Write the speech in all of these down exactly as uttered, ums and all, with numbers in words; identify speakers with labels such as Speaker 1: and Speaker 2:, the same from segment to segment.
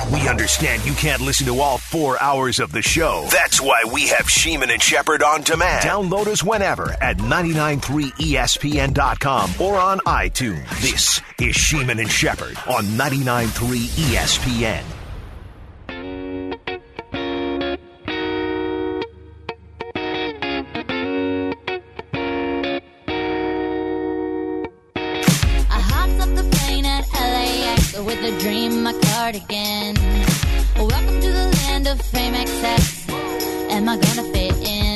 Speaker 1: We understand you can't listen to all four hours of the show. That's why we have Sheeman and Shepherd on demand. Download us whenever at nine nine three E S P N dot com or on iTunes. This is Sheeman and Shepherd on ninety-nine point three E S P N.
Speaker 2: With a dream, my cardigan. Welcome to the land of fame excess. Am I gonna fit in?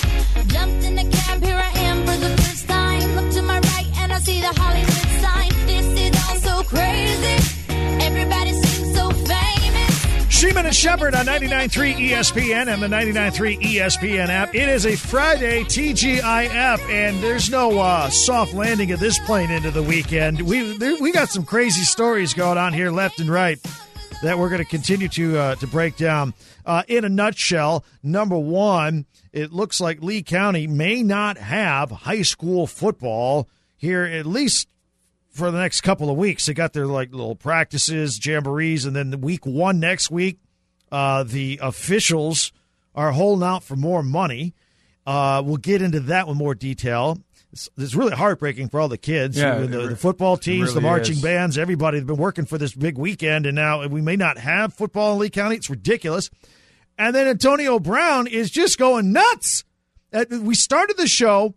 Speaker 2: Jumped in the cab, here I am for the first time. Look to my right and I see the Hollywood sign. This is all so crazy. Everybody seems so famous.
Speaker 3: Sheeman and Shepherd on ninety-nine point three E S P N and the ninety-nine point three E S P N app. It is a Friday T G I F, and there's no uh, soft landing of this plane into the weekend. We there, we got some crazy stories going on here left and right that we're going to continue to uh, to break down. Uh, in a nutshell, number one, it looks like Lee County may not have high school football here, at least for the next couple of weeks. They got their like little practices, jamborees, and then the week one next week, uh, the officials are holding out for more money. Uh, we'll get into that with more detail. It's, it's really heartbreaking for all the kids,
Speaker 4: yeah,
Speaker 3: the, the,
Speaker 4: re-
Speaker 3: the football teams,
Speaker 4: really
Speaker 3: the marching
Speaker 4: is.
Speaker 3: bands, everybody has been working for this big weekend, and now we may not have football in Lee County. It's ridiculous. And then Antonio Brown is just going nuts. Uh, we started the show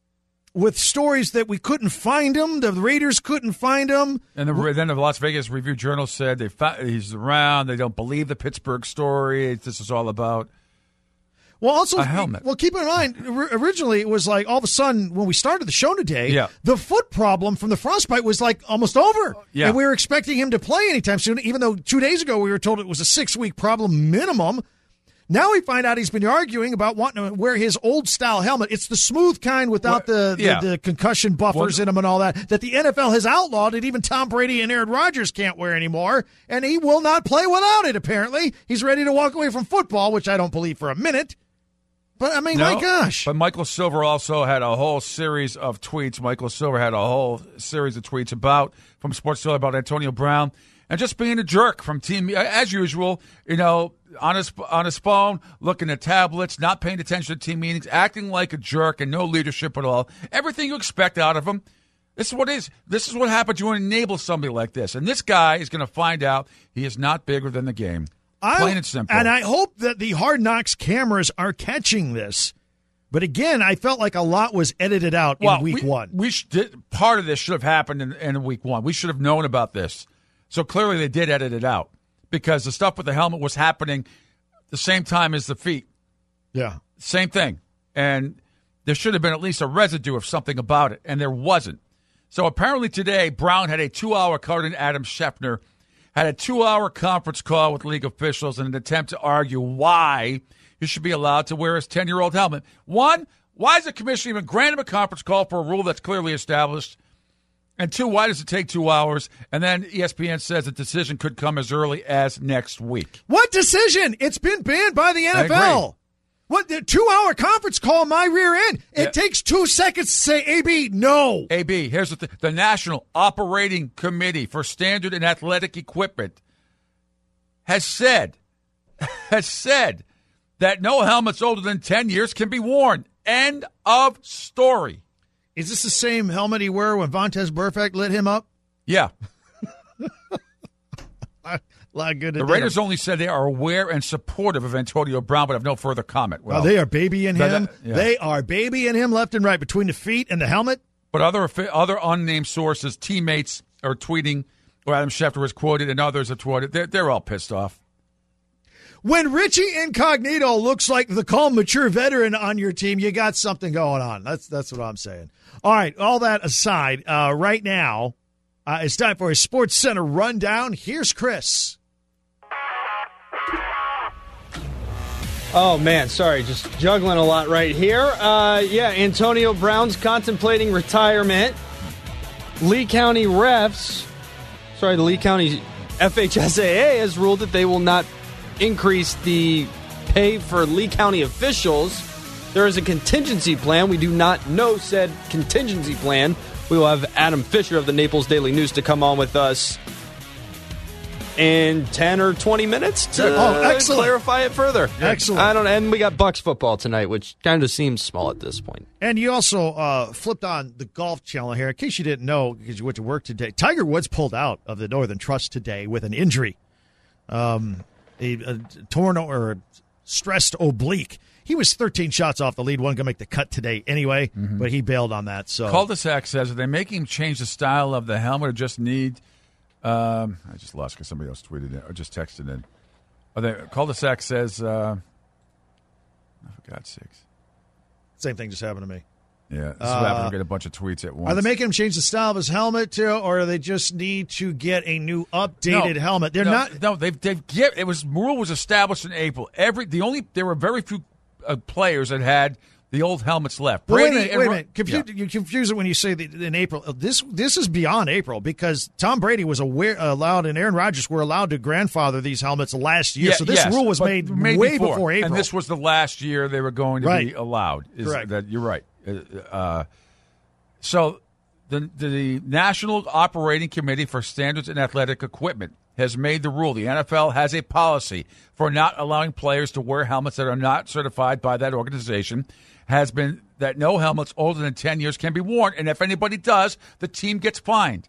Speaker 3: with stories that we couldn't find him. The Raiders couldn't find him.
Speaker 4: And the, then the Las Vegas Review-Journal said they found, he's around. They don't believe the Pittsburgh story. This is all about
Speaker 3: well, also,
Speaker 4: a helmet.
Speaker 3: Well, keep in mind, originally it was like all of a sudden when we started the show today,
Speaker 4: yeah.
Speaker 3: the foot problem from the frostbite was like almost over.
Speaker 4: Yeah.
Speaker 3: And we were expecting him to play anytime soon, even though two days ago we were told it was a six-week problem minimum. Now we find out he's been arguing about wanting to wear his old-style helmet. It's the smooth kind without
Speaker 4: well,
Speaker 3: the,
Speaker 4: yeah.
Speaker 3: the, the concussion buffers well, in them and all that, that the N F L has outlawed, and even Tom Brady and Aaron Rodgers can't wear anymore, and he will not play without it, apparently. He's ready to walk away from football, which I don't believe for a minute. But, I mean,
Speaker 4: no,
Speaker 3: my gosh.
Speaker 4: But Michael Silver also had a whole series of tweets. Michael Silver had a whole series of tweets about, from Sports Illustrated, about Antonio Brown and just being a jerk from team, as usual, you know, on his, on his phone, looking at tablets, not paying attention to team meetings, acting like a jerk and no leadership at all. Everything you expect out of him. This is what is. This is what happens. You want to enable somebody like this. And this guy is going to find out he is not bigger than the game. Plain
Speaker 3: I,
Speaker 4: and simple.
Speaker 3: And I hope that the Hard Knocks cameras are catching this. But again, I felt like a lot was edited out
Speaker 4: well,
Speaker 3: in week
Speaker 4: we,
Speaker 3: one.
Speaker 4: We should, part of this should have happened in, in week one. We should have known about this. So clearly they did edit it out because the stuff with the helmet was happening the same time as the feet.
Speaker 3: Yeah.
Speaker 4: Same thing. And there should have been at least a residue of something about it, and there wasn't. So apparently today, Brown had a two-hour, according to Adam Schefter, had a two-hour conference call with league officials in an attempt to argue why he should be allowed to wear his ten-year-old helmet. One, why is the commission even grant him a conference call for a rule that's clearly established? And two, why does it take two hours? And then E S P N says the decision could come as early as next week.
Speaker 3: What decision? It's been banned by the N F L. What, the two-hour conference call my rear end? It yeah. takes two seconds to say, A B, no.
Speaker 4: A B, here's the thing. The National Operating Committee for Standard and Athletic Equipment has said, has said that no helmets older than ten years can be worn. End of story.
Speaker 3: Is this the same helmet he wore when Vontaze Burfict lit him up?
Speaker 4: Yeah.
Speaker 3: a lot of good.
Speaker 4: The Raiders only said they are aware and supportive of Antonio Brown, but have no further comment.
Speaker 3: Well, well they are babying him.
Speaker 4: That, yeah.
Speaker 3: They are babying him left and right between the feet and the helmet.
Speaker 4: But other other unnamed sources, teammates are tweeting, or Adam Schefter was quoted, and others have tweeted. They're, they're all pissed off.
Speaker 3: When Richie Incognito looks like the calm, mature veteran on your team, you got something going on. That's that's what I'm saying. All right, all that aside, uh, right now, uh, it's time for a Sports Center rundown. Here's Chris.
Speaker 5: Oh, man, sorry, just juggling a lot right here. Uh, yeah, Antonio Brown's contemplating retirement. Lee County refs, sorry, the Lee County F H S A A has ruled that they will not increase the pay for Lee County officials. There is a contingency plan. We do not know said contingency plan. We will have Adam Fisher of the Naples Daily News to come on with us in ten or twenty minutes to
Speaker 3: oh, excellent.
Speaker 5: clarify it further.
Speaker 3: Excellent.
Speaker 5: I don't. And we got Bucks football tonight, which kind of seems small at this point.
Speaker 3: And you also uh, flipped on the Golf Channel here. In case you didn't know, because you went to work today, Tiger Woods pulled out of the Northern Trust today with an injury, um, a, a torn or stressed oblique. He was thirteen shots off the lead, wasn't going to make the cut today anyway, mm-hmm. but he bailed on that. So
Speaker 4: Cul-de-sac says, are they making him change the style of the helmet or just need um, – I just lost because somebody else tweeted it or just texted in. Are they, Cul-de-sac says uh, – oh, for God's sakes.
Speaker 3: Same thing just happened to me.
Speaker 4: Yeah, this is what happened. We get a bunch of tweets at once.
Speaker 3: Are they making him change the style of his helmet too, or do they just need to get a new updated
Speaker 4: no,
Speaker 3: helmet? They're
Speaker 4: no,
Speaker 3: not.
Speaker 4: No, they've they've get it was rule was established in April. Every the only there were very few uh, players that had the old helmets left.
Speaker 3: Well,
Speaker 4: Brady
Speaker 3: wait a minute.
Speaker 4: and
Speaker 3: Wait a
Speaker 4: Ro-
Speaker 3: minute. Confu-
Speaker 4: yeah.
Speaker 3: You confuse it when you say that in April. This this is beyond April because Tom Brady was aware, allowed and Aaron Rodgers were allowed to grandfather these helmets last year.
Speaker 4: Yeah,
Speaker 3: so this
Speaker 4: yes,
Speaker 3: rule was made,
Speaker 4: made
Speaker 3: way
Speaker 4: before.
Speaker 3: before April.
Speaker 4: And this was the last year they were going to
Speaker 3: right.
Speaker 4: be allowed. Is
Speaker 3: Correct.
Speaker 4: That, you're right. Uh, so the the National Operating Committee for Standards and Athletic Equipment has made the rule. The N F L has a policy for not allowing players to wear helmets that are not certified by that organization. Has been that no helmets older than ten years can be worn, and if anybody does, the team gets fined.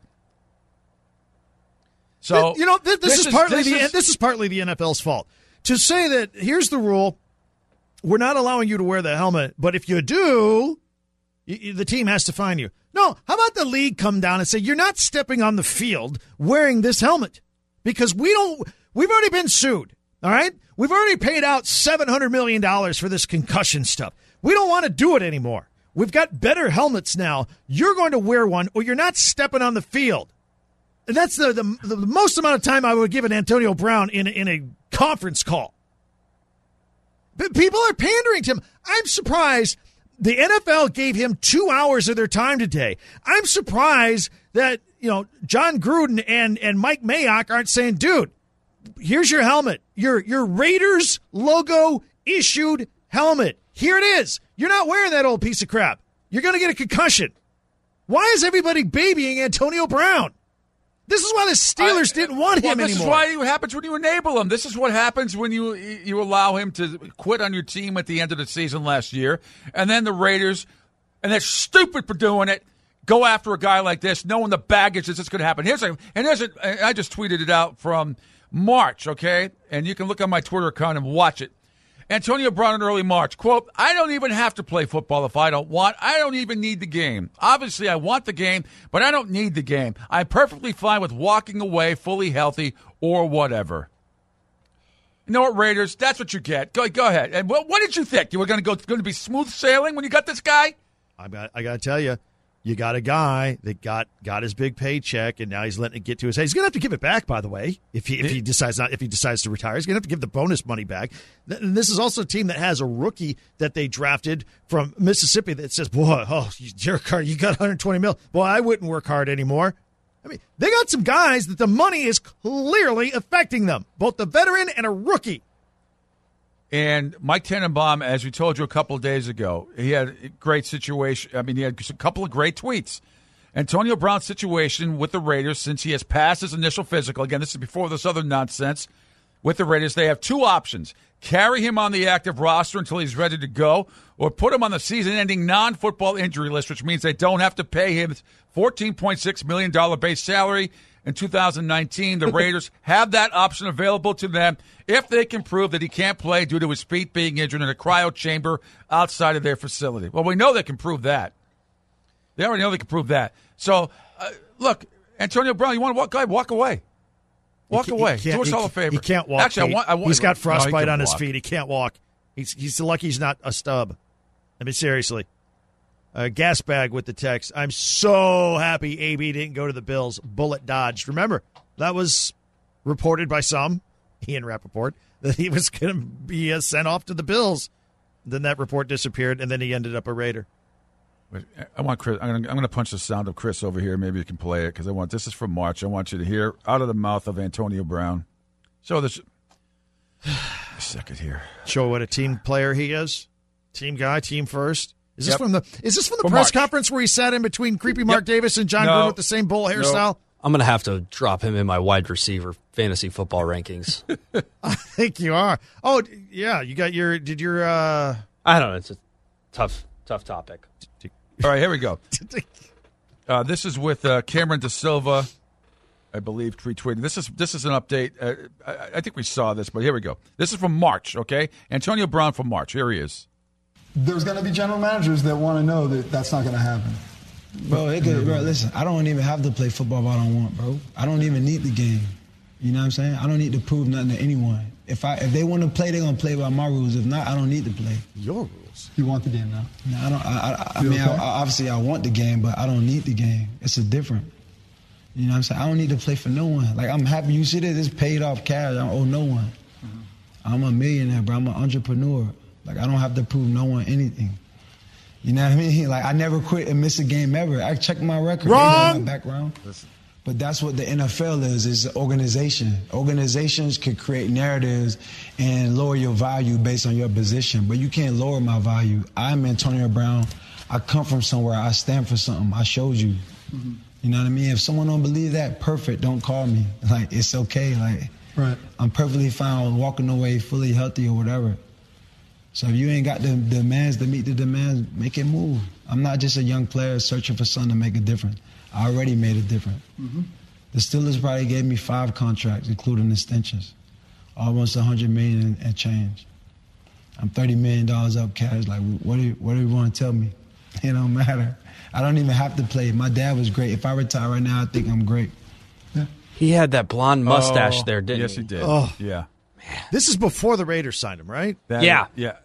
Speaker 4: So
Speaker 3: you know this, this, this is partly
Speaker 4: this
Speaker 3: the
Speaker 4: is,
Speaker 3: this is partly the N F L's fault to say that here's the rule: we're not allowing you to wear the helmet, but if you do, you, you, the team has to fine you. No, how about the league come down and say you're not stepping on the field wearing this helmet because we don't. We've already been sued. All right, we've already paid out seven hundred million dollars for this concussion stuff. We don't want to do it anymore. We've got better helmets now. You're going to wear one, or you're not stepping on the field. And that's the, the, the most amount of time I would give an Antonio Brown in, in a conference call. But people are pandering to him. I'm surprised the N F L gave him two hours of their time today. I'm surprised that, you know, John Gruden and, and Mike Mayock aren't saying, dude, here's your helmet. Your, your Raiders logo issued helmet. Here it is. You're not wearing that old piece of crap. You're going to get a concussion. Why is everybody babying Antonio Brown? This is why the Steelers I, didn't want
Speaker 4: well,
Speaker 3: him
Speaker 4: this
Speaker 3: anymore.
Speaker 4: This is why it happens when you enable him. This is what happens when you you allow him to quit on your team at the end of the season last year. And then the Raiders, and they're stupid for doing it, go after a guy like this, knowing the baggage that's going to happen. Here's a, and here's a, I just tweeted it out from March, okay? And you can look on my Twitter account and watch it. Antonio Brown in early March, quote, I don't even have to play football if I don't want. I don't even need the game. Obviously, I want the game, but I don't need the game. I'm perfectly fine with walking away fully healthy or whatever. You know what, Raiders? That's what you get. Go, go ahead. And what, what did you think? You were going to go going to be smooth sailing when you got this guy?
Speaker 3: I got, I got to tell you, you got a guy that got, got his big paycheck, and now he's letting it get to his head. He's going to have to give it back, by the way, if he if he decides not if he decides to retire. He's going to have to give the bonus money back. And this is also a team that has a rookie that they drafted from Mississippi that says, "Boy, oh, Derek Carr, you got one hundred twenty mil. Boy, I wouldn't work hard anymore." I mean, they got some guys that the money is clearly affecting them, both the veteran and a rookie.
Speaker 4: And Mike Tannenbaum, as we told you a couple of days ago, he had a great situation. I mean, he had a couple of great tweets. Antonio Brown's situation with the Raiders, since he has passed his initial physical, again, this is before this other nonsense, with the Raiders, they have two options. Carry him on the active roster until he's ready to go, or put him on the season-ending non-football injury list, which means they don't have to pay him fourteen point six million dollars base salary. In two thousand nineteen, the Raiders have that option available to them if they can prove that he can't play due to his feet being injured in a cryo chamber outside of their facility. Well, we know they can prove that. They already know they can prove that. So, uh, look, Antonio Brown, you want to walk, go ahead, walk away. Walk
Speaker 3: he,
Speaker 4: away.
Speaker 3: He
Speaker 4: Do us
Speaker 3: he,
Speaker 4: all a favor.
Speaker 3: He can't walk.
Speaker 4: Actually, I want, I want,
Speaker 3: he's got frostbite
Speaker 4: no,
Speaker 3: on his
Speaker 4: walk.
Speaker 3: feet. He can't walk. He's he's lucky he's not a stub. I mean, seriously. A gas bag with the text. I'm so happy A B didn't go to the Bills. Bullet dodged. Remember, that was reported by some, Ian Rappaport, that he was going to be uh, sent off to the Bills. Then that report disappeared, and then he ended up a Raider.
Speaker 4: I want Chris. I'm going to punch the sound of Chris over here. Maybe you can play it because I want. This is from March. I want you to hear out of the mouth of Antonio Brown. So this. A second here.
Speaker 3: Show what a team player he is. Team guy. Team first. Is this
Speaker 4: yep.
Speaker 3: from the Is this from the
Speaker 4: from
Speaker 3: press
Speaker 4: March.
Speaker 3: conference where he sat in between creepy Mark
Speaker 4: yep.
Speaker 3: Davis and John
Speaker 4: no.
Speaker 3: Gruden with the same bull hairstyle?
Speaker 5: I'm going to have to drop him in my wide receiver fantasy football rankings.
Speaker 3: I think you are. Oh, yeah. You got your, did your, uh,
Speaker 5: I don't know. It's a tough, tough topic.
Speaker 4: All right, here we go. Uh, this is with uh, Cameron De Silva, I believe, retweeted. This is this is an update. Uh, I, I think we saw this, but here we go. This is from March, okay? Antonio Brown from March. Here he is.
Speaker 6: There's going to be general managers that want to know that that's not going to happen.
Speaker 7: Bro, it could, bro, listen, I don't even have to play football if I don't want, bro. I don't even need the game. You know what I'm saying? I don't need to prove nothing to anyone. If I if they want to play, they're going to play by my rules. If not, I don't need to play.
Speaker 3: Your rules?
Speaker 6: You want the game now?
Speaker 7: No, I don't. I, I, I
Speaker 6: You
Speaker 7: mean,
Speaker 6: okay?
Speaker 7: I, I, obviously, I want the game, but I don't need the game. It's a different. You know what I'm saying? I don't need to play for no one. Like, I'm happy. You see this? It's paid off cash. I don't owe no one. Mm-hmm. I'm a millionaire, bro. I'm an entrepreneur. Like, I don't have to prove no one anything. You know what I mean? Like, I never quit and miss a game ever. I check my record.
Speaker 3: Wrong.
Speaker 7: They know my background. Listen. But that's what the N F L is, is an organization. Organizations can create narratives and lower your value based on your position, but you can't lower my value. I'm Antonio Brown. I come from somewhere. I stand for something. I showed you. Mm-hmm. You know what I mean? If someone don't believe that, perfect. Don't call me. Like, it's okay. Like,
Speaker 6: Right.
Speaker 7: I'm perfectly fine walking away fully healthy or whatever. So if you ain't got the demands to meet the demands, make it move. I'm not just a young player searching for something to make a difference. I already made a difference. Mm-hmm. The Steelers probably gave me five contracts, including extensions, almost one hundred million dollars and, and change. I'm thirty million dollars up cash. Like, what do you, what do you want to tell me? It don't matter. I don't even have to play. My dad was great. If I retire right now, I think I'm great.
Speaker 6: Yeah.
Speaker 5: He had that blonde mustache
Speaker 4: Oh,
Speaker 5: there, didn't
Speaker 4: yes,
Speaker 5: he?
Speaker 4: he did.
Speaker 3: Oh.
Speaker 4: Yeah.
Speaker 3: This is before the Raiders signed him, right?
Speaker 4: That-
Speaker 5: Yeah.
Speaker 4: Yeah.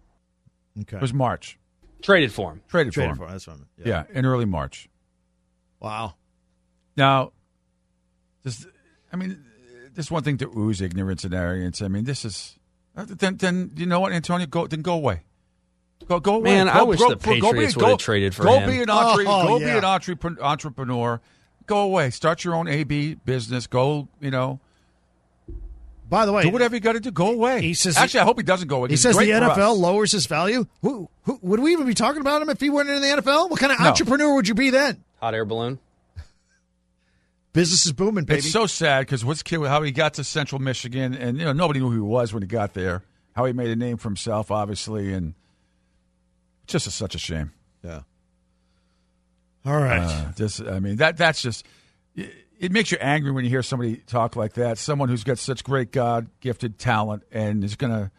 Speaker 3: Okay.
Speaker 4: It was March.
Speaker 5: Traded for him.
Speaker 4: Traded,
Speaker 3: Traded
Speaker 4: for
Speaker 3: for
Speaker 4: him.
Speaker 3: him. That's what I meant.
Speaker 4: Yeah. in early March.
Speaker 3: Wow.
Speaker 4: Now, this, I mean, there's one thing to ooze ignorance and arrogance. I mean, this is, then, then you know what, Antonio? Go, then go away. Go, go away.
Speaker 5: Man,
Speaker 4: go,
Speaker 5: I wish
Speaker 4: go,
Speaker 5: the
Speaker 4: go,
Speaker 5: Patriots
Speaker 4: go,
Speaker 5: would have
Speaker 4: go,
Speaker 5: traded for
Speaker 4: go
Speaker 5: him.
Speaker 4: Be an entre-
Speaker 3: Oh,
Speaker 4: go
Speaker 3: yeah.
Speaker 4: be an entrepreneur, entrepreneur. Go away. Start your own A B business. Go, you know.
Speaker 3: By the way,
Speaker 4: Do whatever you got to do. Go away.
Speaker 3: He says
Speaker 4: Actually, I hope he doesn't go away.
Speaker 3: He
Speaker 4: He's
Speaker 3: says
Speaker 4: great
Speaker 3: the
Speaker 4: for
Speaker 3: N F L
Speaker 4: us.
Speaker 3: lowers his value. Who, who would we even be talking about him if he went into the N F L? What kind of
Speaker 4: No.
Speaker 3: entrepreneur would you be then?
Speaker 5: Hot air balloon.
Speaker 3: Business is booming, baby.
Speaker 4: It's so sad because what's kid how he got to Central Michigan, and you know nobody knew who he was when he got there. How he made a name for himself, obviously, and it's just a, such a shame.
Speaker 3: Yeah. All right.
Speaker 4: Uh, just, I mean, that that's just it, it makes you angry when you hear somebody talk like that. Someone who's got such great God gifted talent and is gonna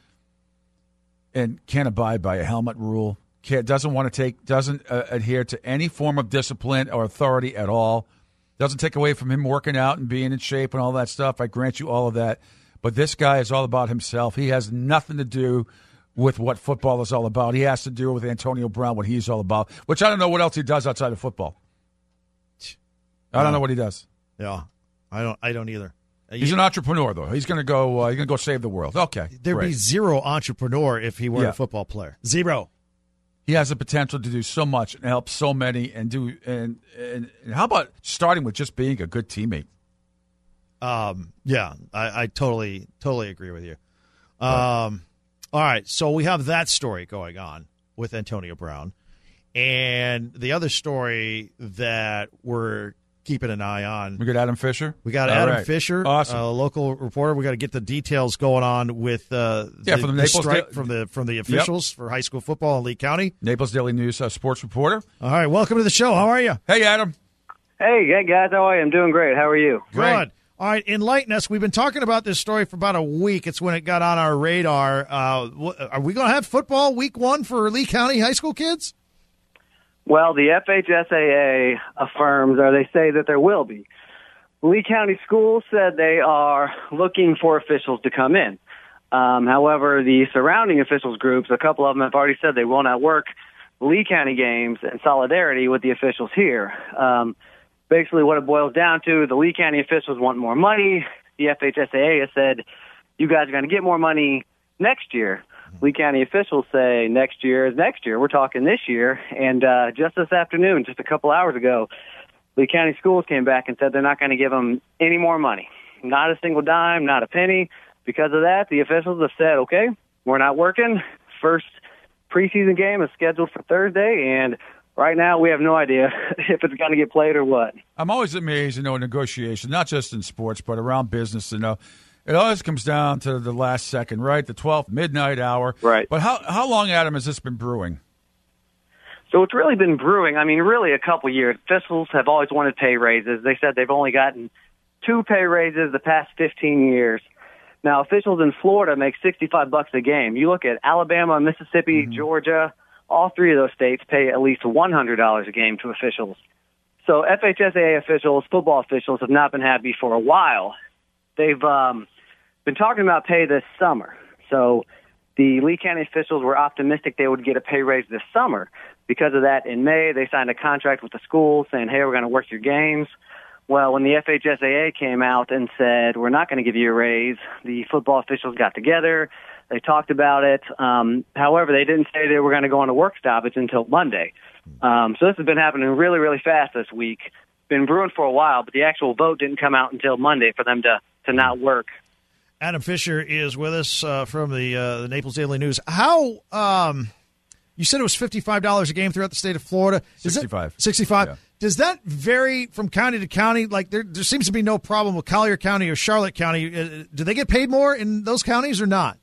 Speaker 4: and can't abide by a helmet rule. Can't, doesn't want to take doesn't uh, adhere to any form of discipline or authority at all. Doesn't take away from him working out and being in shape and all that stuff. I grant you all of that. But this guy is all about himself. He has nothing to do with what football is all about. He has to do with Antonio Brown, what he's all about, which I don't know what else he does outside of football. I don't know what he does.
Speaker 3: Yeah. I don't. I don't either. Uh,
Speaker 4: He's
Speaker 3: you-
Speaker 4: an entrepreneur, though. He's going to go. Uh, he's going to go save the world. Okay,
Speaker 3: There'd
Speaker 4: great.
Speaker 3: be zero entrepreneur if he weren't
Speaker 4: Yeah.
Speaker 3: a football player. Zero.
Speaker 4: He has the potential to do so much and help so many, and do. And, and, and how about starting with just being a good teammate?
Speaker 3: Um, yeah, I, I totally, totally agree with you. Um, all right, so we have that story going on with Antonio Brown, and the other story that we're keeping an eye on.
Speaker 4: We got Adam Fisher.
Speaker 3: We got
Speaker 4: All
Speaker 3: Adam
Speaker 4: right.
Speaker 3: Fisher,
Speaker 4: Awesome.
Speaker 3: a local reporter. We got to get the details going on with uh,
Speaker 4: Yeah,
Speaker 3: the,
Speaker 4: from the
Speaker 3: the
Speaker 4: Naples
Speaker 3: strike
Speaker 4: Da-
Speaker 3: from the from the officials for high school football in Lee County.
Speaker 4: Naples Daily News uh, sports reporter.
Speaker 3: All right, welcome to the show. How are you?
Speaker 4: Hey, Adam.
Speaker 8: Hey, hey guys, how are you? I'm doing great. How are you?
Speaker 4: Great.
Speaker 3: Good. All right, enlighten us. We've been talking about this story for about a week. It's when it got on our radar. Uh, wh- are we going to have football week one for Lee County high school kids?
Speaker 8: Well, the F H S A A affirms, or they say that there will be. Lee County Schools said they are looking for officials to come in. Um, however, the surrounding officials groups, a couple of them have already said they will not work Lee County games in solidarity with the officials here. Um, basically, what it boils down to, the Lee County officials want more money. The F H S A A has said, you guys are going to get more money next year. Lee County officials say next year is next year. We're talking this year. And uh, just this afternoon, just a couple hours ago, Lee County Schools came back and said they're not going to give them any more money. Not a single dime, not a penny. Because of that, the officials have said, okay, we're not working. First preseason game is scheduled for Thursday, and right now we have no idea if it's going to get played or what.
Speaker 4: I'm always amazed, you know, in negotiation, not just in sports, but around business, you know. It always comes down to the last second, right? The twelfth midnight hour.
Speaker 8: Right.
Speaker 4: But how how long, Adam, has this been brewing?
Speaker 8: So it's really been brewing. I mean, really a couple years. Officials have always wanted pay raises. They said they've only gotten two pay raises the past fifteen years. Now, officials in Florida make sixty-five bucks a game. You look at Alabama, Mississippi, mm-hmm. Georgia, all three of those states pay at least one hundred dollars a game to officials. So F H S A A officials, football officials, have not been happy for a while. They've um, been talking about pay this summer. So the Lee County officials were optimistic they would get a pay raise this summer. Because of that, in May, they signed a contract with the school saying, hey, we're going to work your games. Well, when the F H S A A came out and said, we're not going to give you a raise, the football officials got together. They talked about it. Um, however, they didn't say they were going to go on a work stoppage until Monday. Um, so this has been happening really, really fast this week. Been brewing for a while, but the actual vote didn't come out until Monday for them to, to not work.
Speaker 3: Adam Fisher is with us uh, from the, uh, the Naples Daily News. How um, you said it was fifty-five dollars a game throughout the state of Florida. Is
Speaker 4: sixty-five.
Speaker 3: It, sixty-five.
Speaker 4: Yeah.
Speaker 3: Does that vary from county to county? Like there, there seems to be no problem with Collier County or Charlotte County. Uh, do they get paid more in those counties or not?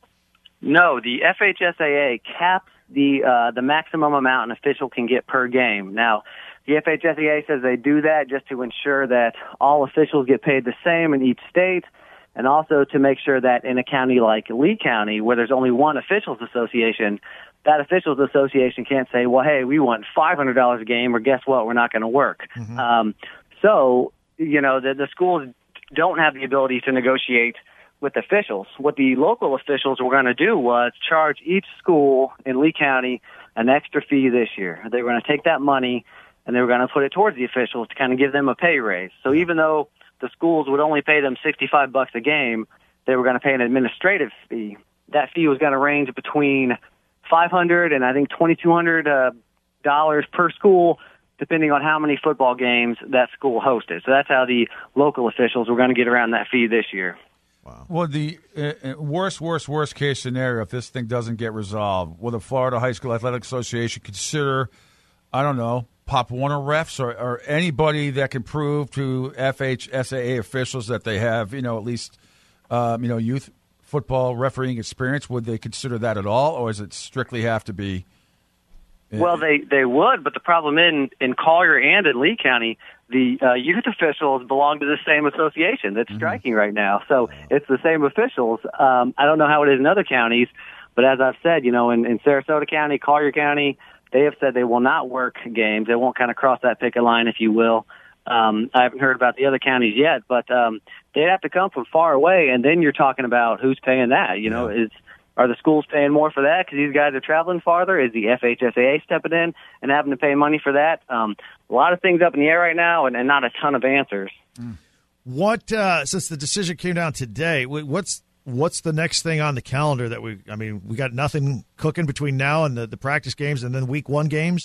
Speaker 8: No, the F H S A A caps the uh, the maximum amount an official can get per game. Now, the F H S A A says they do that just to ensure that all officials get paid the same in each state, and also to make sure that in a county like Lee County, where there's only one officials association, that officials association can't say, well, hey, we want five hundred dollars a game, or guess what, we're not going to work. Mm-hmm. Um, so, you know, the, the schools don't have the ability to negotiate with officials. What the local officials were going to do was charge each school in Lee County an extra fee this year. They were going to take that money and they were going to put it towards the officials to kind of give them a pay raise. So even though the schools would only pay them sixty-five bucks a game, they were going to pay an administrative fee. That fee was going to range between five hundred and I think twenty-two hundred uh, dollars per school, depending on how many football games that school hosted. So that's how the local officials were going to get around that fee this year.
Speaker 4: Wow. Well, the uh, worst, worst, worst case scenario, if this thing doesn't get resolved, will the Florida High School Athletic Association consider, I don't know, Pop Warner refs or, or anybody that can prove to F H S A A officials that they have, you know, at least, um, you know, youth football refereeing experience? Would they consider that at all, or does it strictly have to be? Uh,
Speaker 8: well, they, they would, but the problem in, in Collier and in Lee County, the uh, youth officials belong to the same association that's striking mm-hmm. right now. So it's the same officials. Um, I don't know how it is in other counties, but as I've said, you know, in, in Sarasota County, Collier County, they have said they will not work games. They won't kind of cross that picket line, if you will. Um, I haven't heard about the other counties yet, but um, they'd have to come from far away, and then you're talking about who's paying that. You know, is are the schools paying more for that because these guys are traveling farther? Is the F H S A A stepping in and having to pay money for that? Um, a lot of things up in the air right now, and, and not a ton of answers.
Speaker 3: What uh, since the decision came down today, what's what's the next thing on the calendar that we? I mean, we got nothing cooking between now and the, the practice games, and then week one games.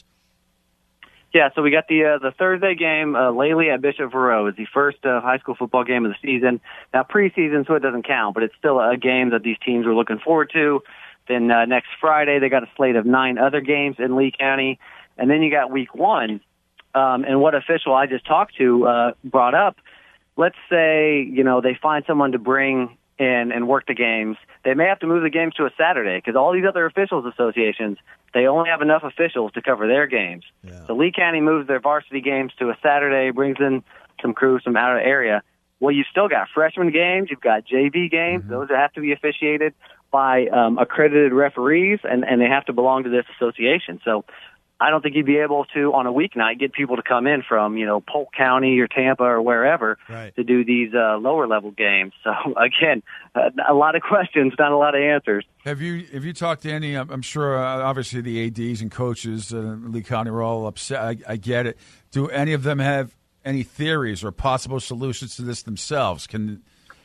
Speaker 8: Yeah, so we got the uh, the Thursday game, uh, Lely at Bishop Verot. It's the first uh, high school football game of the season. Now, preseason, so it doesn't count, but it's still a game that these teams are looking forward to. Then uh, next Friday, they got a slate of nine other games in Lee County. And then you got week one. Um, and what official I just talked to uh, brought up, let's say, you know, they find someone to bring in and work the games. They may have to move the games to a Saturday because all these other officials associations, they only have enough officials to cover their games. Yeah. So Lee County moves their varsity games to a Saturday, brings in some crews from out of the area. Well, you've still got freshman games. You've got J V games. Mm-hmm. Those have to be officiated by um, accredited referees, and, and they have to belong to this association. So I don't think you'd be able to, on a weeknight, get people to come in from, you know, Polk County or Tampa or wherever right. to do these uh, lower-level games. So, again, uh, a lot of questions, not a lot of answers.
Speaker 4: Have you have you talked to any, I'm sure, uh, obviously, the A Ds and coaches uh, in Lee County are all upset. I, I get it. Do any of them have any theories or possible solutions to this themselves? Can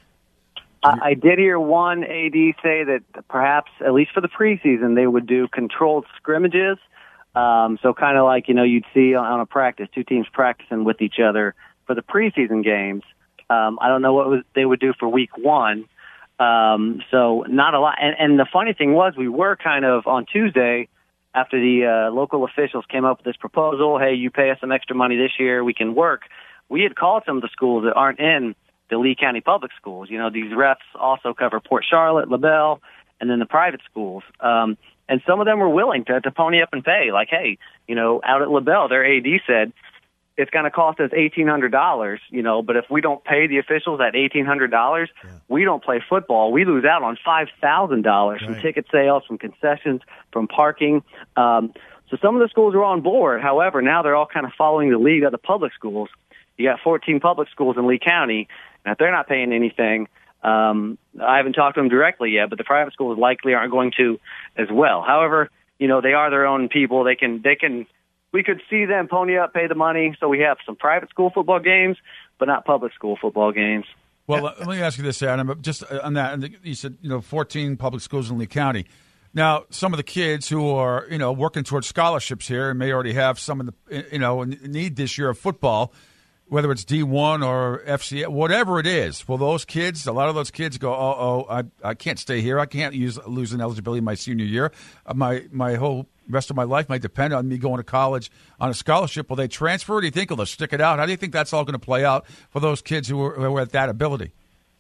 Speaker 8: I, I did hear one A D say that perhaps, at least for the preseason, they would do controlled scrimmages. Um, so kind of like, you know, you'd see on, on a practice, two teams practicing with each other for the preseason games. Um, I don't know what was, they would do for week one. Um, so not a lot. And, and the funny thing was we were kind of on Tuesday after the uh, local officials came up with this proposal, hey, you pay us some extra money this year, we can work, we had called some of the schools that aren't in the Lee County public schools. You know, these refs also cover Port Charlotte, LaBelle, and then the private schools. Um, and some of them were willing to, to pony up and pay. Like, hey, you know, out at LaBelle, their A D said, it's going to cost us eighteen hundred dollars, you know, but if we don't pay the officials that eighteen hundred dollars, yeah. we don't play football. We lose out on five thousand dollars right. from ticket sales, from concessions, from parking. Um, so some of the schools are on board. However, now they're all kind of following the lead of the public schools. You got fourteen public schools in Lee County, and if they're not paying anything, um, I haven't talked to them directly yet, but the private schools likely aren't going to as well. However, you know, they are their own people. They can, they can, we could see them pony up, pay the money, so we have some private school football games, but not public school football games.
Speaker 4: Well, let me ask you this, Adam. Just on that, you said, you know, fourteen public schools in Lee County. Now, some of the kids who are, you know, working towards scholarships here and may already have some of the, you know, need this year of football, whether it's D one or F C S, whatever it is. Well, those kids, a lot of those kids go, oh, oh, I, I can't stay here. I can't use lose an eligibility my senior year. Uh, my my whole rest of my life might depend on me going to college on a scholarship. Will they transfer? Or do you think, will they stick it out? How do you think that's all going to play out for those kids who are, who are at that ability?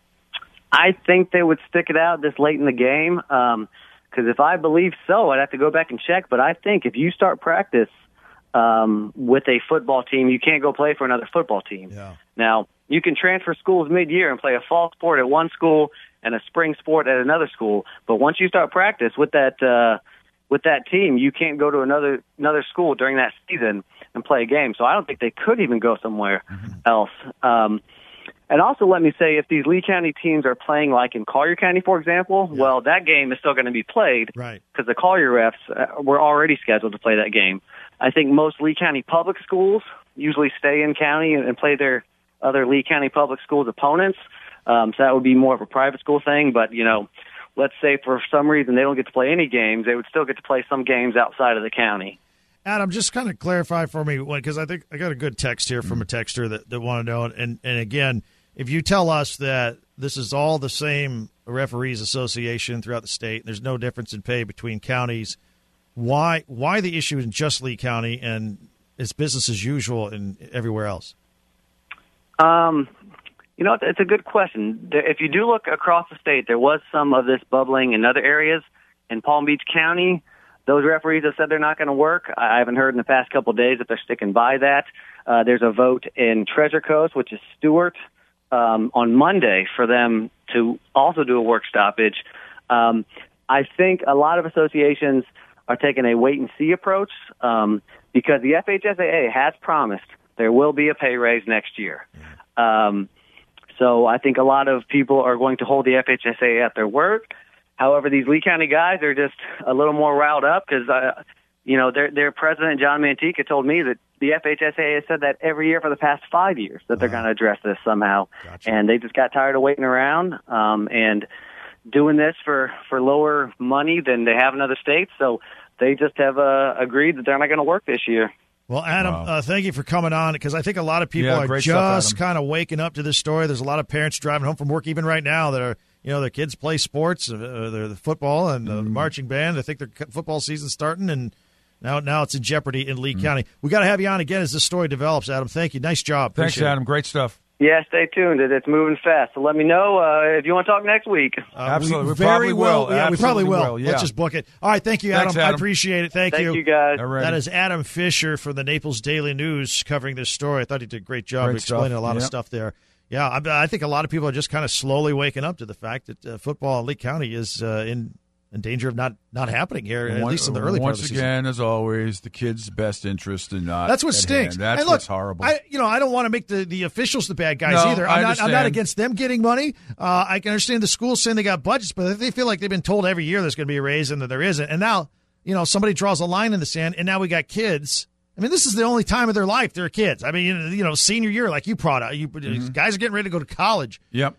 Speaker 8: I think they would stick it out this late in the game. Um, because if I believe so, I'd have to go back and check. But I think if you start practice um, with a football team, you can't go play for another football team.
Speaker 3: Yeah.
Speaker 8: Now, you can transfer schools mid-year and play a fall sport at one school and a spring sport at another school. But once you start practice with that uh, with that team, you can't go to another another school during that season and play a game. So I don't think they could even go somewhere mm-hmm. else. Um, and also let me say, if these Lee County teams are playing like in Collier County, for example, yeah. well, that game is still going to be played
Speaker 3: right.
Speaker 8: because the Collier refs uh, were already scheduled to play that game. I think most Lee County public schools usually stay in county and, and play their other Lee County public schools opponents. Um, so that would be more of a private school thing. But, you know, let's say for some reason they don't get to play any games, they would still get to play some games outside of the county.
Speaker 3: Adam, just kind of clarify for me, because I think I got a good text here from a texter that, that want to know. And, and again, if you tell us that this is all the same referees association throughout the state, and there's no difference in pay between counties, why why the issue in just Lee County and it's business as usual in everywhere else?
Speaker 8: Um, you know, it's a good question. If you do look across the state, there was some of this bubbling in other areas. In Palm Beach County, those referees have said they're not going to work. I haven't heard in the past couple of days if they're sticking by that. Uh, there's a vote in Treasure Coast, which is Stewart, um, on Monday for them to also do a work stoppage. Um, I think a lot of associations are taking a wait-and-see approach um, because the F H S A A has promised there will be a pay raise next year. Um, so I think a lot of people are going to hold the F H S A A at their word. However, these Lee County guys are just a little more riled up because, uh, you know, their their president, John Mantica, told me that the F H S A A has said that every year for the past five years that they're uh-huh. going to address this somehow. Gotcha. And they just got tired of waiting around um, and doing this for, for lower money than they have in other states. So they just have uh, agreed that they're not going to work this year.
Speaker 3: Well, Adam, wow. uh, thank you for coming on, because I think a lot of people
Speaker 4: yeah,
Speaker 3: are just kind of waking up to this story. There's a lot of parents driving home from work even right now that are, you know, their kids play sports, uh, they're the football and uh, mm. marching band. I think their football season's starting, and now now it's in jeopardy in Lee mm. County. We got to have you on again as this story develops, Adam. Thank you. Nice job.
Speaker 4: Thanks,
Speaker 3: Appreciate
Speaker 4: Adam.
Speaker 3: It.
Speaker 4: Great stuff.
Speaker 8: Yeah, stay tuned. It's moving fast. So let me know uh, if you want to talk next week.
Speaker 3: Uh,
Speaker 4: Absolutely. We,
Speaker 3: we very
Speaker 4: probably will.
Speaker 3: will. Yeah,
Speaker 4: Absolutely
Speaker 3: we probably will.
Speaker 4: will. Yeah.
Speaker 3: Let's just book it. All right. Thank you, Adam.
Speaker 4: Thanks, Adam.
Speaker 3: I appreciate it. Thank,
Speaker 8: Thank
Speaker 3: you.
Speaker 8: you, guys.
Speaker 4: Alrighty.
Speaker 3: That is Adam Fisher from the Naples Daily News covering this story. I thought he did a great job
Speaker 4: Great
Speaker 3: explaining
Speaker 4: stuff.
Speaker 3: a lot
Speaker 4: Yep.
Speaker 3: of stuff there. Yeah, I, I think a lot of people are just kind of slowly waking up to the fact that uh, football in Lee County is uh, in in danger of not, not happening here, at
Speaker 4: Once,
Speaker 3: least in the early part of the
Speaker 4: Once
Speaker 3: season.
Speaker 4: again, as always, the kids' best interest and not.
Speaker 3: That's what
Speaker 4: at
Speaker 3: stinks.
Speaker 4: hand. That's
Speaker 3: and look,
Speaker 4: what's horrible.
Speaker 3: I, you know, I don't want to make the, the officials the bad guys
Speaker 4: No,
Speaker 3: either.
Speaker 4: I
Speaker 3: I'm not. I'm
Speaker 4: understand.
Speaker 3: not against them getting money. Uh, I can understand the schools saying they got budgets, but if they feel like they've been told every year there's going to be a raise and that there isn't, and now you know somebody draws a line in the sand, and now we got kids. I mean, this is the only time of their life they're kids. I mean, you know, senior year, like you brought out, you mm-hmm. guys are getting ready to go to college.
Speaker 4: Yep.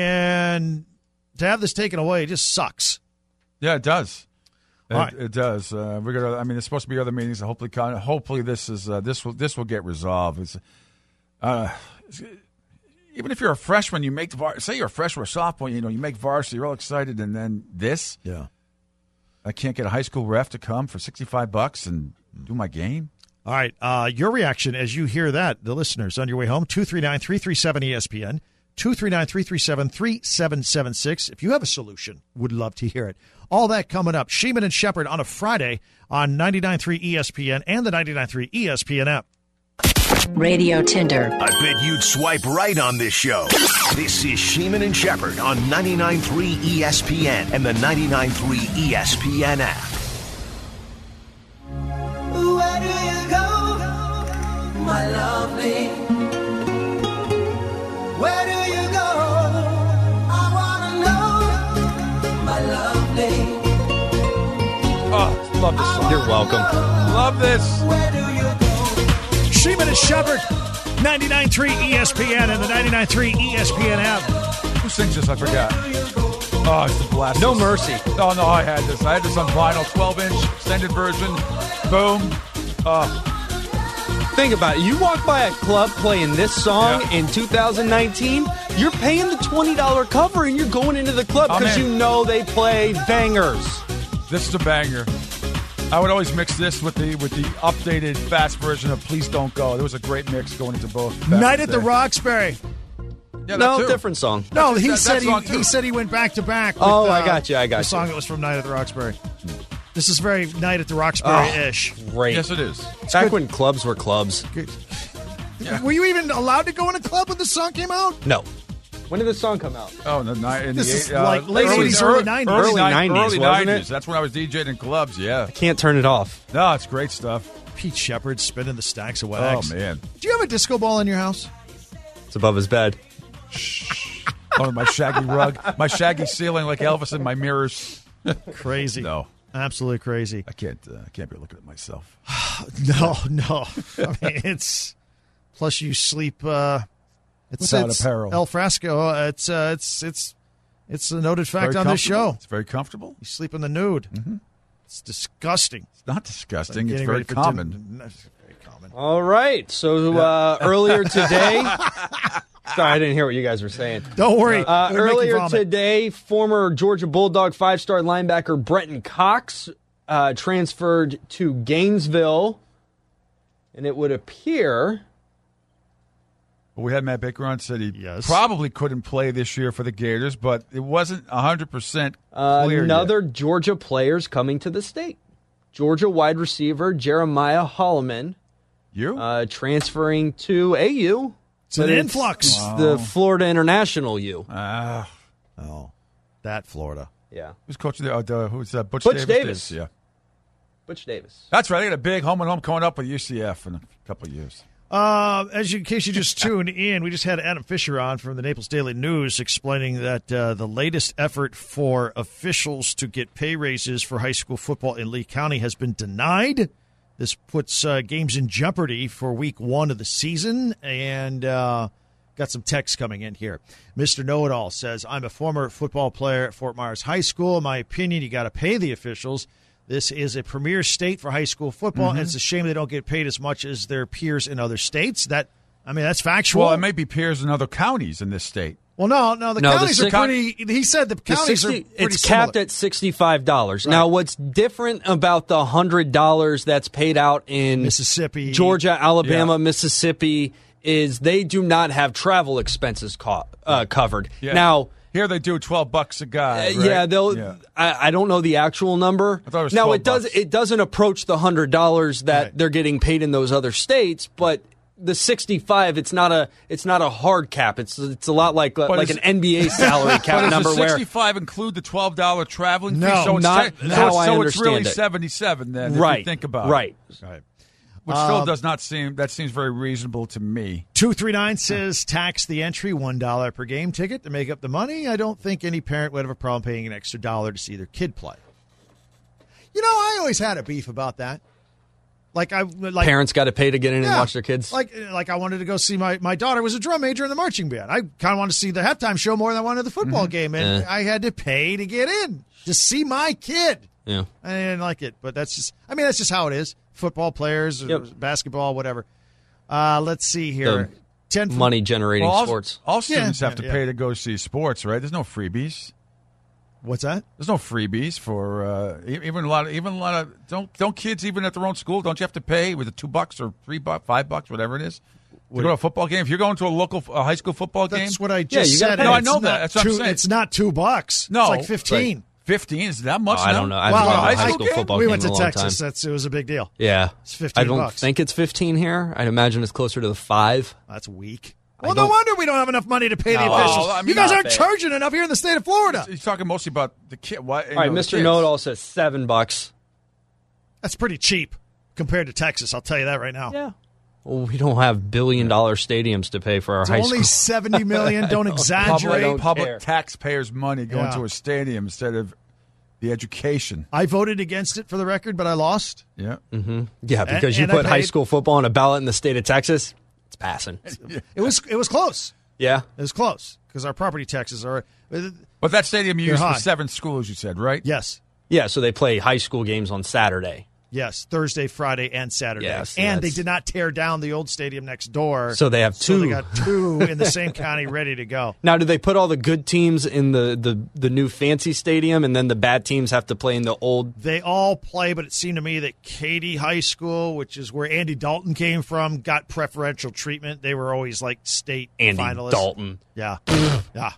Speaker 3: And to have this taken away, it just sucks.
Speaker 4: Yeah, it does. It,
Speaker 3: right.
Speaker 4: it does. Uh, we're gonna. I mean, there's supposed to be other meetings. And hopefully, hopefully, this is uh, this will this will get resolved. It's, uh, it's, even if you're a freshman, you make the var- say you're a freshman or sophomore. You know, you make varsity. You're all excited, and then this.
Speaker 3: Yeah.
Speaker 4: I can't get a high school ref to come for sixty-five bucks and do my game.
Speaker 3: All right, uh, your reaction as you hear that, the listeners on your way home, two three nine, three three seven, E S P N, two three nine, three three seven, three seven seven six. If you have a solution, would love to hear it. All that coming up. Sheeman and Shepard on a Friday on ninety-nine point three E S P N and the ninety-nine point three E S P N app.
Speaker 1: Radio Tinder. I bet you'd swipe right on this show. This is Sheeman and Shepard on ninety-nine point three E S P N and the ninety-nine point three E S P N app.
Speaker 9: Where do you go, my lovely? Where do you go? I wanna know, my lovely.
Speaker 4: Oh, love this song.
Speaker 5: You're welcome.
Speaker 4: Love this.
Speaker 9: Where do you go?
Speaker 3: Sheeman and Shepard, ninety-nine point three E S P N and the ninety-nine point three E S P N app.
Speaker 4: Who sings this? I forgot. Oh, it's the blast.
Speaker 5: No Mercy.
Speaker 4: Oh, no, I had this. I had this on vinyl, twelve-inch extended version. Boom. Oh.
Speaker 5: Think about it. You walk by a club playing this song
Speaker 4: Yeah.
Speaker 5: in two thousand nineteen, you're paying the twenty dollars cover and you're going into the club
Speaker 4: I'm
Speaker 5: because
Speaker 4: in.
Speaker 5: you know they play bangers.
Speaker 4: This is a banger. I would always mix this with the with the updated fast version of Please Don't Go. There was a great mix going into both. back
Speaker 3: Night
Speaker 4: in
Speaker 3: at the
Speaker 4: day.
Speaker 3: Roxbury.
Speaker 4: Yeah, that
Speaker 5: No,
Speaker 4: too.
Speaker 5: different song.
Speaker 3: No, he
Speaker 4: that-
Speaker 3: said
Speaker 4: that
Speaker 3: he,
Speaker 4: song, too.
Speaker 3: he said he went back to back. with,
Speaker 5: Oh, I
Speaker 3: uh,
Speaker 5: got you, I got
Speaker 3: the
Speaker 5: you.
Speaker 3: song that was from Night at the Roxbury. This is very Night at the Roxbury-ish.
Speaker 5: Great.
Speaker 4: Yes, it is.
Speaker 5: Back when clubs were clubs.
Speaker 3: Were you even allowed to go in a club when the song came out?
Speaker 5: No. When did this song come out?
Speaker 4: Oh, in the, ni- in
Speaker 3: This
Speaker 4: the
Speaker 3: is
Speaker 4: eight- uh,
Speaker 3: like late eighties, early nineties.
Speaker 5: Early
Speaker 4: ni-
Speaker 5: nineties,
Speaker 4: early
Speaker 5: wasn't
Speaker 4: nineties.
Speaker 5: it?
Speaker 4: That's when I was DJing in clubs, yeah.
Speaker 5: Can't turn it off.
Speaker 4: No, it's great stuff.
Speaker 3: Pete Shepard spinning the stacks of
Speaker 4: Oh,
Speaker 3: wax.
Speaker 4: man.
Speaker 3: Do you have a disco ball in your house?
Speaker 5: It's above his bed.
Speaker 4: Oh, my shaggy rug. My shaggy ceiling like Elvis in my mirrors.
Speaker 3: Crazy.
Speaker 4: No.
Speaker 3: Absolutely crazy.
Speaker 4: I can't uh, I can't be looking at myself.
Speaker 3: No, no. I mean, it's... Plus you sleep... Uh, it's,
Speaker 4: Without
Speaker 3: it's
Speaker 4: apparel.
Speaker 3: El Fresco. Uh, it's, uh, it's, it's, it's a noted fact
Speaker 4: Very
Speaker 3: on this
Speaker 4: comfortable.
Speaker 3: show.
Speaker 4: It's very comfortable.
Speaker 3: You sleep in the nude. Mm-hmm. It's disgusting.
Speaker 4: It's not disgusting. It's
Speaker 3: Getting
Speaker 4: very
Speaker 3: ready for
Speaker 4: common.
Speaker 3: dinner. It's very common.
Speaker 5: All right. So uh, earlier today... Sorry, I didn't hear what you guys were saying.
Speaker 3: Don't worry.
Speaker 5: Uh,
Speaker 3: It'll make you
Speaker 5: earlier
Speaker 3: vomit.
Speaker 5: today, former Georgia Bulldog five-star linebacker Brenton Cox uh, transferred to Gainesville, and it would appear...
Speaker 4: We had Matt Baker on, said he
Speaker 3: Yes.
Speaker 4: probably couldn't play this year for the Gators, but it wasn't one hundred percent clear
Speaker 5: Another
Speaker 4: yet.
Speaker 5: Georgia player's coming to the state. Georgia wide receiver Jeremiah Holloman
Speaker 4: You?
Speaker 5: uh, transferring to A U.
Speaker 3: It's an
Speaker 5: but
Speaker 3: influx.
Speaker 5: It's the Florida International U.
Speaker 4: Ah,
Speaker 3: Oh, that Florida.
Speaker 5: Yeah.
Speaker 4: who's coach of the, uh, the who's uh, Butch,
Speaker 5: Butch
Speaker 4: Davis?
Speaker 5: Davis.
Speaker 4: Yeah.
Speaker 5: Butch Davis.
Speaker 4: That's right. They got a big home and home coming up with U C F in a couple of years.
Speaker 3: Uh, as you, in case you just tuned in, we just had Adam Fisher on from the Naples Daily News explaining that uh, the latest effort for officials to get pay raises for high school football in Lee County has been denied. This puts uh, games in jeopardy for week one of the season, and uh, got some text coming in here. Mister Know-It-All says, I'm a former football player at Fort Myers High School. In my opinion, you got to pay the officials. This is a premier state for high school football,
Speaker 4: Mm-hmm.
Speaker 3: and it's a shame they don't get paid as much as their peers in other states. That, I mean, that's factual.
Speaker 4: Well, it may be peers in other counties in this state.
Speaker 3: Well, no, no, the
Speaker 5: No, the
Speaker 3: counties
Speaker 5: six-
Speaker 3: are pretty. He said the
Speaker 5: The
Speaker 3: counties
Speaker 5: sixty
Speaker 3: are pretty
Speaker 5: it's capped
Speaker 3: similar.
Speaker 5: at sixty-five dollars. Now, what's different about the one hundred dollars that's paid out in
Speaker 3: Mississippi,
Speaker 5: Georgia, Alabama,
Speaker 4: Yeah.
Speaker 5: Mississippi is they do not have travel expenses co- uh, covered.
Speaker 4: Yeah.
Speaker 5: Now,
Speaker 4: Here they do twelve bucks a guy.
Speaker 5: Uh,
Speaker 4: right?
Speaker 5: Yeah, they'll.
Speaker 4: Yeah.
Speaker 5: I, I don't know the actual number.
Speaker 4: I thought it was
Speaker 5: now
Speaker 4: twelve
Speaker 5: it does.
Speaker 4: bucks.
Speaker 5: It doesn't approach the hundred dollars that
Speaker 3: Right.
Speaker 5: they're getting paid in those other states, but the sixty-five. It's not a. It's not a hard cap. It's it's a lot like
Speaker 4: But
Speaker 5: like
Speaker 4: is
Speaker 5: an
Speaker 4: it-
Speaker 5: N B A salary
Speaker 4: But
Speaker 5: cap
Speaker 4: does
Speaker 5: number
Speaker 4: the
Speaker 5: where.
Speaker 4: sixty-five include the twelve dollar traveling
Speaker 3: No,
Speaker 4: fee? So it's
Speaker 5: not
Speaker 4: te-
Speaker 5: how
Speaker 4: so,
Speaker 5: I
Speaker 4: so it's really
Speaker 5: understand it.
Speaker 4: seventy-seven then.
Speaker 5: Right.
Speaker 4: If you think about
Speaker 5: right.
Speaker 4: it. Right. Which still does not seem. That seems very reasonable to me.
Speaker 3: two three nine says tax the entry, one dollar per game ticket to make up the money. I don't think any parent would have a problem paying an extra dollar to see their kid play. You know, I always had a beef about that. Like I like
Speaker 5: Parents got to pay to get in
Speaker 3: yeah,
Speaker 5: and watch their kids.
Speaker 3: Like like I wanted to go see my my daughter was a drum major in the marching band. I kind of wanted to see the halftime show more than I wanted the football game, and
Speaker 5: Yeah.
Speaker 3: I had to pay to get in to see my kid.
Speaker 5: yeah.
Speaker 3: I didn't like it, but that's just. I mean, that's just how it is. Football players,
Speaker 5: Yep.
Speaker 3: basketball, whatever. Uh, let's see here.
Speaker 5: The
Speaker 3: Ten from-
Speaker 5: Money generating
Speaker 4: Well, all,
Speaker 5: sports.
Speaker 4: all students
Speaker 3: Yeah,
Speaker 4: have to
Speaker 3: yeah,
Speaker 4: pay
Speaker 3: yeah.
Speaker 4: to go see sports, right? There's no freebies.
Speaker 3: What's that?
Speaker 4: There's no freebies for uh, e- even a lot of even a lot of don't don't kids even at their own school don't you have to pay with the two bucks or three bucks, five bucks, whatever it is to go to a football game? If you're going to a local a high school football game,
Speaker 3: That's what I
Speaker 5: Yeah,
Speaker 3: just
Speaker 5: you gotta
Speaker 3: said.
Speaker 5: pay.
Speaker 4: No, I
Speaker 3: It's
Speaker 4: know
Speaker 3: not
Speaker 4: that. That's what I'm
Speaker 3: two,
Speaker 4: saying.
Speaker 3: It's not two bucks.
Speaker 4: No,
Speaker 3: it's like fifteen.
Speaker 4: Right. Fifteen is that much?
Speaker 10: Oh, I
Speaker 4: now?
Speaker 10: don't know. I
Speaker 3: Well,
Speaker 10: haven't
Speaker 3: uh,
Speaker 10: gone to a
Speaker 3: high
Speaker 10: high
Speaker 3: school
Speaker 10: school
Speaker 3: game?
Speaker 10: football
Speaker 3: We
Speaker 10: game
Speaker 3: went
Speaker 10: in
Speaker 3: to
Speaker 10: a long
Speaker 3: Texas.
Speaker 10: time.
Speaker 3: That's it was a big deal.
Speaker 10: Yeah,
Speaker 3: It's fifteen
Speaker 10: I don't
Speaker 3: bucks.
Speaker 10: think it's fifteen here. I'd imagine it's closer to the five.
Speaker 3: That's weak.
Speaker 10: I
Speaker 3: Well, no
Speaker 10: don't-
Speaker 3: wonder we don't have enough money to pay the
Speaker 10: No,
Speaker 3: officials.
Speaker 4: I mean,
Speaker 3: you guys
Speaker 4: not
Speaker 3: aren't
Speaker 10: fair.
Speaker 3: charging enough here in the state of Florida.
Speaker 4: He's talking mostly about the kid. What?
Speaker 5: All right, Mister Know-It-All says seven bucks.
Speaker 3: That's pretty cheap compared to Texas. I'll tell you that right now.
Speaker 5: Yeah. Well, we don't have billion dollar stadiums to pay for our
Speaker 3: It's
Speaker 5: high
Speaker 3: only
Speaker 5: school.
Speaker 3: seventy million. Don't exaggerate.
Speaker 4: Public, public
Speaker 5: care.
Speaker 4: taxpayers' money going
Speaker 3: Yeah.
Speaker 4: to a stadium instead of the education.
Speaker 3: I voted against it for the record, but I lost.
Speaker 4: Yeah.
Speaker 5: Mm-hmm. Yeah, because
Speaker 3: And-
Speaker 5: you
Speaker 3: and I
Speaker 5: put high
Speaker 3: paid-
Speaker 5: school football on a ballot in the state of Texas, it's passing.
Speaker 3: It was it was close.
Speaker 5: Yeah.
Speaker 3: It was close because our property taxes are.
Speaker 4: But that stadium you
Speaker 3: They're
Speaker 4: used
Speaker 3: high.
Speaker 4: for seven schools, you said, right?
Speaker 3: Yes.
Speaker 5: Yeah, so they play high school games on Saturday.
Speaker 3: Yes, Thursday, Friday, and Saturday.
Speaker 5: Yeah, see,
Speaker 3: and they
Speaker 5: that's-
Speaker 3: did not tear down the old stadium next door.
Speaker 5: So they have
Speaker 3: So they
Speaker 5: two.
Speaker 3: got two in the same county ready to go.
Speaker 5: Now, do they put all the good teams in the, the, the new fancy stadium, and then the bad teams have to play in the old?
Speaker 3: They all play, but it seemed to me that Katy High School, which is where Andy Dalton came from, got preferential treatment. They were always like state
Speaker 5: Andy
Speaker 3: finalists.
Speaker 5: Dalton.
Speaker 3: Yeah. yeah.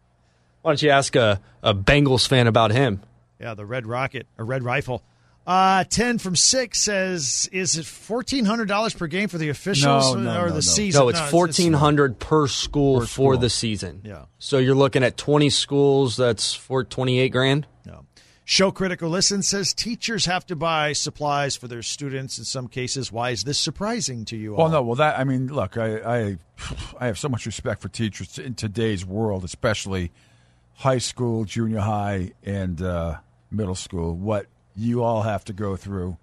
Speaker 5: Why don't you ask a, a Bengals fan about him?
Speaker 3: Yeah, the Red Rocket, or Red Rifle. Uh, ten from six says, is it fourteen hundred dollars per game for the officials
Speaker 4: No, no,
Speaker 3: or
Speaker 4: no,
Speaker 3: the
Speaker 4: no.
Speaker 3: season?
Speaker 5: No, it's fourteen hundred per school
Speaker 4: Per
Speaker 5: for
Speaker 4: school.
Speaker 5: the season.
Speaker 3: Yeah.
Speaker 5: So you're looking at twenty schools. That's for twenty-eight grand.
Speaker 3: No. Show Critical Listen says teachers have to buy supplies for their students in some cases. Why is this surprising to you all?
Speaker 4: Well, no. Well, that I mean, look, I, I, I have so much respect for teachers in today's world, especially high school, junior high, and uh, middle school. What you all have to go through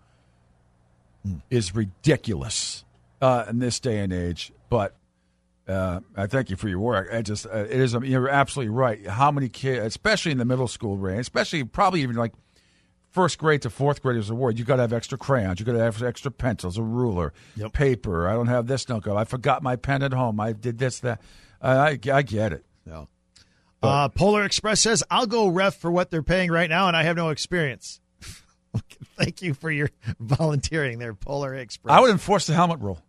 Speaker 4: is ridiculous uh, in this day and age. But uh, I thank you for your work. I just, uh, it is. You're absolutely right. How many kids, especially in the middle school range, especially probably even like first grade to fourth graders award, you got to have extra crayons, you got to have extra pencils, a ruler,
Speaker 3: Yep.
Speaker 4: paper. I don't have this. No go. I forgot my pen at home. I did this, that. Uh, I, I get it.
Speaker 3: No. Uh, Polar Express says, I'll go ref for what they're paying right now, and I have no experience. Thank you for your volunteering there, Polar Express.
Speaker 4: I would enforce the helmet rule.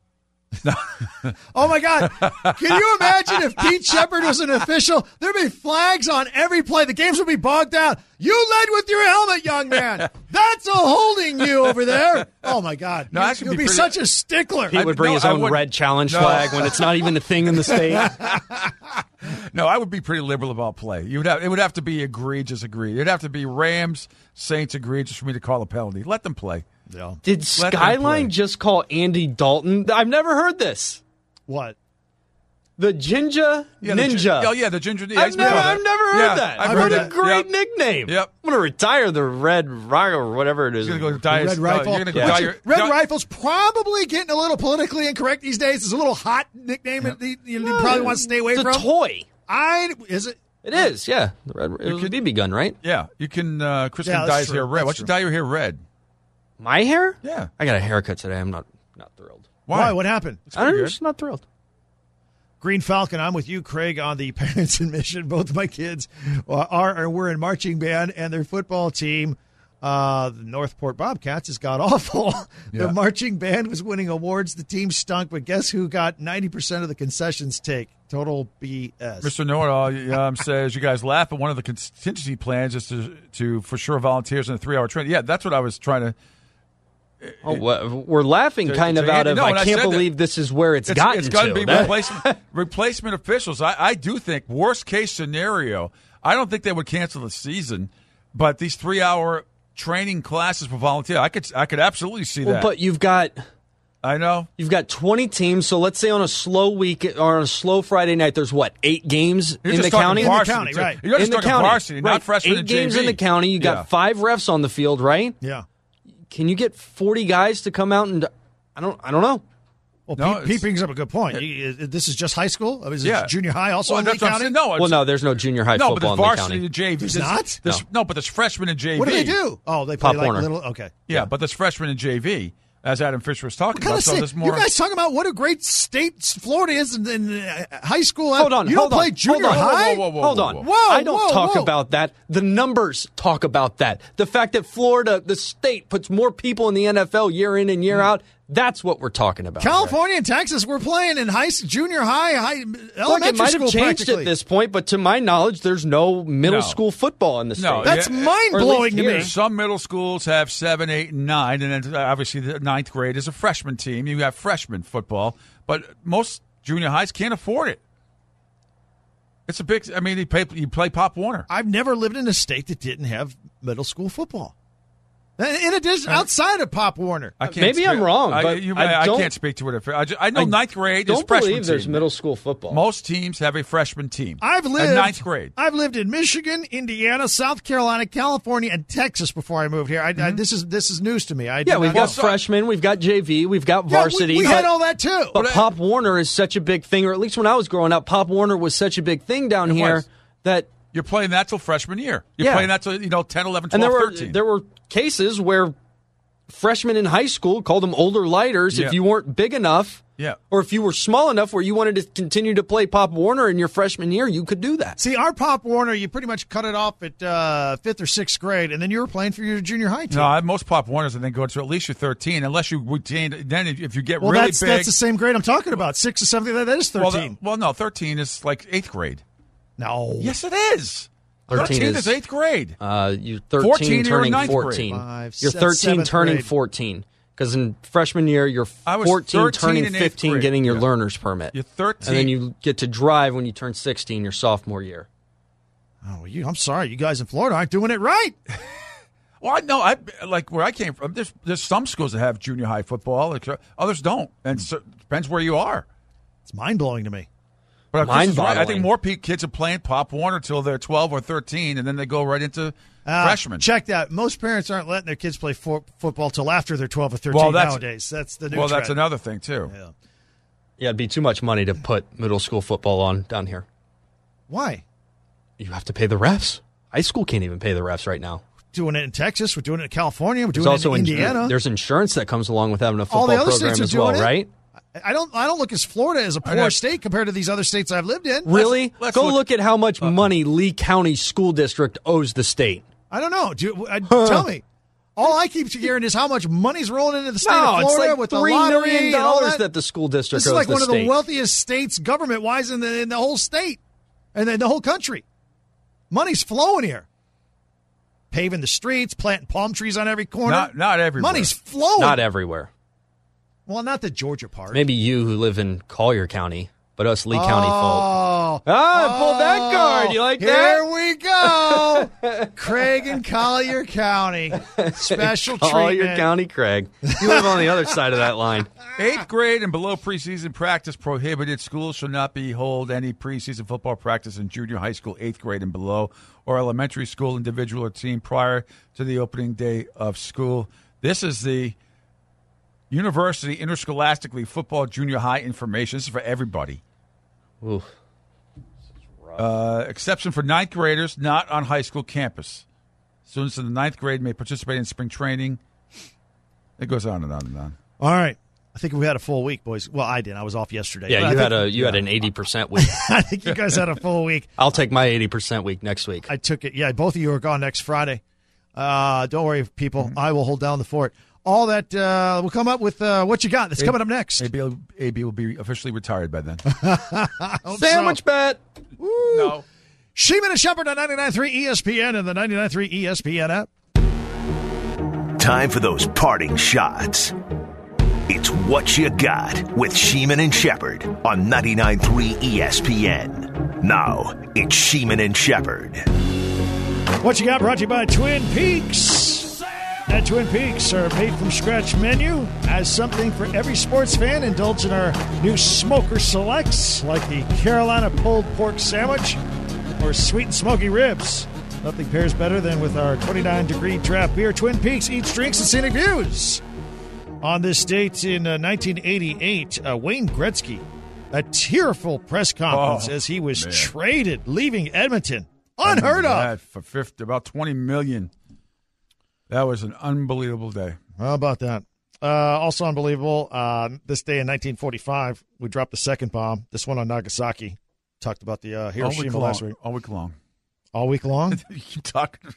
Speaker 3: Oh, my God. Can you imagine if Pete Shepard was an official? There'd be flags on every play. The games would be bogged down. You led with your helmet, young man. That's a holding you over there. Oh, my God.
Speaker 4: No,
Speaker 3: you,
Speaker 4: that could
Speaker 3: you'd
Speaker 4: be
Speaker 3: be,
Speaker 4: pretty-
Speaker 3: such a stickler.
Speaker 5: He would bring
Speaker 4: no,
Speaker 5: his
Speaker 4: I
Speaker 5: own
Speaker 4: wouldn't.
Speaker 5: red challenge
Speaker 4: No.
Speaker 5: flag when it's not even a thing in the state.
Speaker 4: No, I would be pretty liberal about play. You would have it would have to be egregious, egregious. It'd have to be Rams, Saints egregious for me to call a penalty. Let them play.
Speaker 3: Yeah.
Speaker 5: Did
Speaker 4: Let them
Speaker 5: Skyline
Speaker 4: play.
Speaker 5: just call Andy Dalton? I've never heard this.
Speaker 3: What?
Speaker 5: The Ginger
Speaker 4: Yeah, the
Speaker 5: Ninja.
Speaker 4: gin- oh yeah, the ginger. Yeah,
Speaker 5: I've
Speaker 4: he's
Speaker 5: never,
Speaker 4: been on
Speaker 5: I've
Speaker 4: it.
Speaker 5: never heard
Speaker 4: Yeah,
Speaker 5: that.
Speaker 4: I've
Speaker 5: What
Speaker 4: heard
Speaker 5: a
Speaker 4: that.
Speaker 5: great
Speaker 4: Yep.
Speaker 5: nickname.
Speaker 4: Yep.
Speaker 5: I'm going to retire the Red Rifle or whatever it is.
Speaker 4: He's gonna go dye his-
Speaker 3: Red
Speaker 4: no,
Speaker 3: Rifle.
Speaker 4: you're gonna go
Speaker 3: Which-
Speaker 4: dye your-
Speaker 3: Red
Speaker 4: dye-
Speaker 3: Rifle's probably getting a little politically incorrect these days. It's a little hot nickname that you, you probably want to stay away
Speaker 5: it's
Speaker 3: from.
Speaker 5: a toy.
Speaker 3: I is it?
Speaker 5: It is, yeah. The red, it was a B B gun, right?
Speaker 4: Yeah, you can. Uh, Chris
Speaker 3: Yeah,
Speaker 4: can
Speaker 3: that's
Speaker 4: dye his
Speaker 3: true.
Speaker 4: hair red.
Speaker 3: That's
Speaker 4: Why don't you
Speaker 3: true.
Speaker 4: dye your hair red?
Speaker 5: My hair?
Speaker 4: Yeah.
Speaker 5: I got a haircut today. I'm not not thrilled.
Speaker 3: Why? What happened?
Speaker 5: I'm
Speaker 4: good.
Speaker 5: just not thrilled.
Speaker 3: Green Falcon, I'm with you, Craig, on the Parents in Mission. Both of my kids are, are were in marching band, and their football team, uh, the Northport Bobcats, has got awful.
Speaker 4: Yeah.
Speaker 3: The marching band was winning awards. The team stunk, but guess who got ninety percent of the concessions take? Total B S.
Speaker 4: Mister Know-It-All um, says you guys laugh, but one of the contingency plans is to to for sure volunteers in a three hour training. Yeah, that's what I was trying to.
Speaker 5: Oh, well, we're laughing
Speaker 4: To-
Speaker 5: kind
Speaker 4: to
Speaker 5: of out
Speaker 4: Andy-
Speaker 5: of,
Speaker 4: no, and
Speaker 5: I
Speaker 4: I
Speaker 5: can't
Speaker 4: said that.
Speaker 5: believe this is where it's,
Speaker 4: It's,
Speaker 5: gotten
Speaker 4: it's got
Speaker 5: to.
Speaker 4: to be
Speaker 5: That-
Speaker 4: replacement replacement officials. I, I do think worst case scenario. I don't think they would cancel the season, but these three hour training classes for volunteers, I could I could absolutely see
Speaker 5: Well,
Speaker 4: that.
Speaker 5: but you've got
Speaker 4: I know.
Speaker 5: you've got twenty teams, so let's say on a slow week or on a slow Friday night, there's what, eight games
Speaker 4: You're
Speaker 5: in
Speaker 4: just
Speaker 5: the
Speaker 4: talking
Speaker 5: county?
Speaker 4: varsity,
Speaker 3: county,
Speaker 4: too.
Speaker 3: right.
Speaker 4: You're just
Speaker 5: in the
Speaker 4: talking
Speaker 5: county,
Speaker 4: varsity,
Speaker 5: right.
Speaker 4: not freshman
Speaker 5: Eight
Speaker 4: and
Speaker 5: games
Speaker 4: J V.
Speaker 5: in the county. You got
Speaker 4: Yeah.
Speaker 5: five refs on the field, right?
Speaker 3: Yeah.
Speaker 5: Can you get forty guys to come out and I don't I don't know.
Speaker 3: Well,
Speaker 4: No,
Speaker 3: Pete,
Speaker 4: it's-
Speaker 3: Pete brings up a good point. You- This is just high school? Is it
Speaker 4: Yeah.
Speaker 3: junior high also
Speaker 4: Well,
Speaker 3: in Lee
Speaker 4: that's what I'm
Speaker 3: County?
Speaker 4: saying. No,
Speaker 5: Well,
Speaker 4: it's-
Speaker 5: no, there's no junior high
Speaker 4: no, but
Speaker 5: football
Speaker 4: there's
Speaker 5: in the
Speaker 4: varsity
Speaker 5: county.
Speaker 4: and J V.
Speaker 3: There's
Speaker 4: There's-
Speaker 3: not?
Speaker 4: there's- no. but there's freshman and J V.
Speaker 3: What do they do? Oh, they play
Speaker 5: Pop
Speaker 3: like
Speaker 5: Warner.
Speaker 3: little. Okay.
Speaker 4: Yeah, but there's freshman and J V. as Adam Fisher was talking
Speaker 3: What kind
Speaker 4: about.
Speaker 3: of
Speaker 4: So
Speaker 3: state-
Speaker 4: there's more.
Speaker 3: You guys talking about what a great state Florida is in, in uh, high school.
Speaker 5: Hold on,
Speaker 3: You
Speaker 5: hold
Speaker 3: don't play
Speaker 5: on,
Speaker 3: junior
Speaker 5: hold on.
Speaker 3: high?
Speaker 4: Whoa, whoa, whoa,
Speaker 5: Hold
Speaker 4: whoa,
Speaker 5: on.
Speaker 4: whoa.
Speaker 3: Whoa,
Speaker 5: I don't
Speaker 3: whoa,
Speaker 5: talk
Speaker 3: whoa.
Speaker 5: about that. The numbers talk about that. The fact that Florida, the state, puts more people in the N F L year in and year out, that's what we're talking about.
Speaker 3: California and Texas, we're playing in high, junior high, high elementary
Speaker 5: Look, it might
Speaker 3: school
Speaker 5: have changed
Speaker 3: practically.
Speaker 5: at this point, but to my knowledge, there's no middle
Speaker 4: No.
Speaker 5: school football in the state.
Speaker 4: No,
Speaker 3: That's
Speaker 4: yeah,
Speaker 3: mind-blowing to
Speaker 5: here.
Speaker 3: me.
Speaker 4: Some middle schools have seven, eight, and nine, and then uh, obviously the ninth grade is a freshman team. You have freshman football, but most junior highs can't afford it. It's a big. I mean, you play, you play Pop Warner.
Speaker 3: I've never lived in a state that didn't have middle school football. In addition, outside of Pop Warner.
Speaker 4: I can't
Speaker 5: Maybe
Speaker 4: speak-
Speaker 5: I'm wrong,
Speaker 4: I,
Speaker 5: but
Speaker 4: you-
Speaker 5: I
Speaker 4: I
Speaker 5: don't-
Speaker 4: can't speak to it. If, I, just, I know
Speaker 5: I
Speaker 4: ninth grade is
Speaker 5: don't
Speaker 4: freshman
Speaker 5: believe there's
Speaker 4: team.
Speaker 5: middle school football.
Speaker 4: Most teams have a freshman team.
Speaker 3: I've lived
Speaker 4: at ninth grade.
Speaker 3: I've lived in Michigan, Indiana, South Carolina, California, and Texas before I moved here. I, I, this is this is news to me. I
Speaker 5: Yeah,
Speaker 3: did
Speaker 5: we've
Speaker 3: not
Speaker 5: got
Speaker 3: know.
Speaker 5: freshmen, we've got J V, we've got
Speaker 3: Yeah, we-
Speaker 5: varsity.
Speaker 3: we,
Speaker 5: but,
Speaker 3: had all that too.
Speaker 5: but Pop Warner is such a big thing, or at least when I was growing up, Pop Warner was such a big thing down
Speaker 4: It
Speaker 5: here
Speaker 4: was.
Speaker 5: that
Speaker 4: You're playing that till freshman year. You're
Speaker 5: Yeah.
Speaker 4: playing that till you know ten, eleven,
Speaker 5: and
Speaker 4: twelve,
Speaker 5: there were
Speaker 4: thirteen.
Speaker 5: there were cases where freshmen in high school called them older lighters
Speaker 4: Yeah.
Speaker 5: if you weren't big enough.
Speaker 4: Yeah.
Speaker 5: Or if you were small enough where you wanted to continue to play Pop Warner in your freshman year, you could do that.
Speaker 3: See, our Pop Warner, you pretty much cut it off at uh, fifth or sixth grade, and then you were playing for your junior high team.
Speaker 4: No, I- most Pop Warners I think go to at least you're thirteen, unless you retain. Then if you get
Speaker 3: well,
Speaker 4: really
Speaker 3: that's
Speaker 4: big,
Speaker 3: that's the same grade I'm talking about. Sixth or seventh, that is
Speaker 4: well,
Speaker 3: thirteen.
Speaker 4: the- well, no, thirteen is like eighth grade.
Speaker 3: no.
Speaker 4: Yes, it is.
Speaker 5: thirteen
Speaker 4: thirteen
Speaker 5: is-
Speaker 4: is eighth grade.
Speaker 5: Uh, you thirteen
Speaker 4: fourteen, you're in
Speaker 5: turning
Speaker 4: ninth grade.
Speaker 5: fourteen.
Speaker 3: Five,
Speaker 5: you're
Speaker 3: se-
Speaker 5: thirteen
Speaker 3: seventh
Speaker 5: turning
Speaker 3: grade.
Speaker 5: fourteen. Because in freshman year, you're
Speaker 4: I was
Speaker 5: fourteen
Speaker 4: thirteen
Speaker 5: turning
Speaker 4: in eighth
Speaker 5: fifteen,
Speaker 4: grade.
Speaker 5: getting your
Speaker 4: Yeah.
Speaker 5: learner's permit.
Speaker 4: You're thirteen.
Speaker 5: And then you get to drive when you turn sixteen, your sophomore year.
Speaker 3: Oh, you, I'm sorry. You guys in Florida aren't doing it right.
Speaker 4: Well, I know. I like where I came from. There's there's some schools that have junior high football, like, uh, others don't, and so, it depends where you are.
Speaker 3: It's mind-blowing to me.
Speaker 4: But Chris is right. I
Speaker 5: Mind-boggling.
Speaker 4: think more pe- kids are playing Pop Warner till they're twelve or thirteen, and then they go right into
Speaker 3: Uh,
Speaker 4: freshmen.
Speaker 3: Check that. Most parents aren't letting their kids play fo- football till after they're twelve or thirteen
Speaker 4: Well, that's-
Speaker 3: nowadays. That's the new
Speaker 4: Well, that's
Speaker 3: trend.
Speaker 4: another thing too.
Speaker 3: Yeah.
Speaker 5: Yeah, it'd be too much money to put middle school football on down here.
Speaker 3: Why?
Speaker 5: You have to pay the refs. High school can't even pay the refs right now.
Speaker 3: Doing it in Texas. We're doing it in California. We're
Speaker 5: There's
Speaker 3: doing
Speaker 5: also
Speaker 3: it in
Speaker 5: in-
Speaker 3: Indiana.
Speaker 5: there's insurance that comes along with having a
Speaker 3: All
Speaker 5: football
Speaker 3: the other
Speaker 5: program
Speaker 3: states are
Speaker 5: as well,
Speaker 3: doing it.
Speaker 5: right?
Speaker 3: I don't. I don't look at Florida as a poor
Speaker 4: know.
Speaker 3: state compared to these other states I've lived in.
Speaker 5: Really?
Speaker 4: let's
Speaker 5: Go
Speaker 4: look-
Speaker 5: look, at how much money Lee County School District owes the state.
Speaker 3: I don't know. Do you, uh, tell me. All I keep hearing is how much money's rolling into the state
Speaker 5: No,
Speaker 3: of
Speaker 5: it's
Speaker 3: Florida
Speaker 5: like
Speaker 3: with the
Speaker 5: three
Speaker 3: lottery
Speaker 5: million
Speaker 3: and all
Speaker 5: dollars
Speaker 3: that.
Speaker 5: that the school district
Speaker 3: This is
Speaker 5: owes
Speaker 3: like
Speaker 5: the
Speaker 3: one of
Speaker 5: state.
Speaker 3: the wealthiest states government-wise in the in the whole state, and then the whole country. Money's flowing here. Paving the streets, planting palm trees on every corner.
Speaker 4: Not not everywhere.
Speaker 3: Money's flowing.
Speaker 5: Not everywhere.
Speaker 3: well, not the Georgia part.
Speaker 5: Maybe you who live in Collier County, but us Lee County folk.
Speaker 3: Oh,
Speaker 5: Ah, I pulled that card. You like
Speaker 3: here
Speaker 5: that?
Speaker 3: we go. Craig and Collier County. Special
Speaker 5: Collier
Speaker 3: treatment.
Speaker 5: County, Craig. You live on the other side of that line.
Speaker 4: Eighth grade and below preseason practice prohibited. Schools shall not be hold any preseason football practice in junior high school, eighth grade and below, or elementary school, individual or team prior to the opening day of school. This is the University Interscholastic League Football Junior High information. This is for everybody.
Speaker 5: Ooh.
Speaker 4: Uh, exception for ninth graders not on high school campus. Students in the ninth grade may participate in spring training. It goes on and on and on.
Speaker 3: All right. I think we had a full week, boys. Well, I did. I was off yesterday.
Speaker 5: Yeah,
Speaker 3: But
Speaker 5: you
Speaker 3: I
Speaker 5: had
Speaker 3: think-
Speaker 5: a you had an eighty percent week.
Speaker 3: I think you guys had a full week.
Speaker 5: I'll take my eighty percent week next week.
Speaker 3: I took it. Yeah, both of you are gone next Friday. Uh, don't worry, people. I will hold down the fort. All that uh, will come up with uh, what you got. That's coming up next.
Speaker 4: A B, will- A B will be officially retired by then.
Speaker 3: Hope
Speaker 5: Sandwich
Speaker 3: so.
Speaker 5: bet.
Speaker 4: No.
Speaker 3: Sheeman and Shepard on ninety-nine point three E S P N and the ninety-nine point three E S P N app.
Speaker 1: Time for those parting shots. It's What You Got with Sheeman and Shepard on ninety-nine point three E S P N. Now, it's Sheeman and Shepard.
Speaker 3: What you got brought to you by Twin Peaks. At Twin Peaks, our made-from-scratch menu has something for every sports fan. Indulge in our new Smoker Selects, like the Carolina Pulled Pork Sandwich or Sweet and Smoky Ribs. Nothing pairs better than with our twenty-nine degree draft beer. Twin Peaks eats, drinks, and scenic views. On this date in uh, nineteen eighty-eight, uh, Wayne Gretzky, a tearful press conference
Speaker 4: Oh,
Speaker 3: as he was
Speaker 4: man.
Speaker 3: traded, leaving Edmonton. Unheard of.
Speaker 4: That for fifty, about twenty million. That was an unbelievable day.
Speaker 3: How about that? Uh, also unbelievable. Uh, this day in nineteen forty-five, we dropped the second bomb. This one on Nagasaki. Talked about the uh, Hiroshima last week.
Speaker 4: All week long.
Speaker 3: All week long?
Speaker 4: You keep talking.